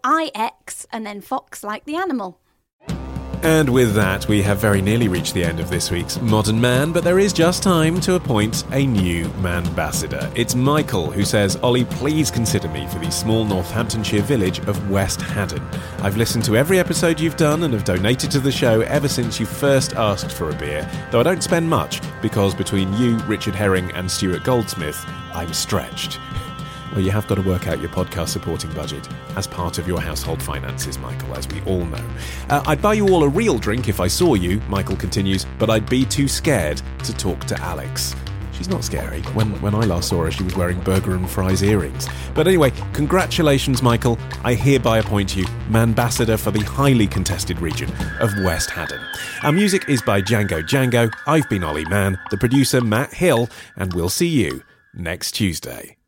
ALIX, and then Fox like the animal. And with that, we have very nearly reached the end of this week's Modern Man, but there is just time to appoint a new man ambassador. It's Michael, who says, Ollie, please consider me for the small Northamptonshire village of West Haddon. I've listened to every episode you've done and have donated to the show ever since you first asked for a beer, though I don't spend much, because between you, Richard Herring and Stuart Goldsmith, I'm stretched. Well, you have got to work out your podcast supporting budget as part of your household finances, Michael, as we all know. I'd buy you all a real drink if I saw you, Michael continues, but I'd be too scared to talk to Alex. She's not scary. When I last saw her, she was wearing burger and fries earrings. But anyway, congratulations, Michael. I hereby appoint you Manbassador for the highly contested region of West Haddon. Our music is by Django. I've been Ollie Mann, the producer Matt Hill, and we'll see you next Tuesday.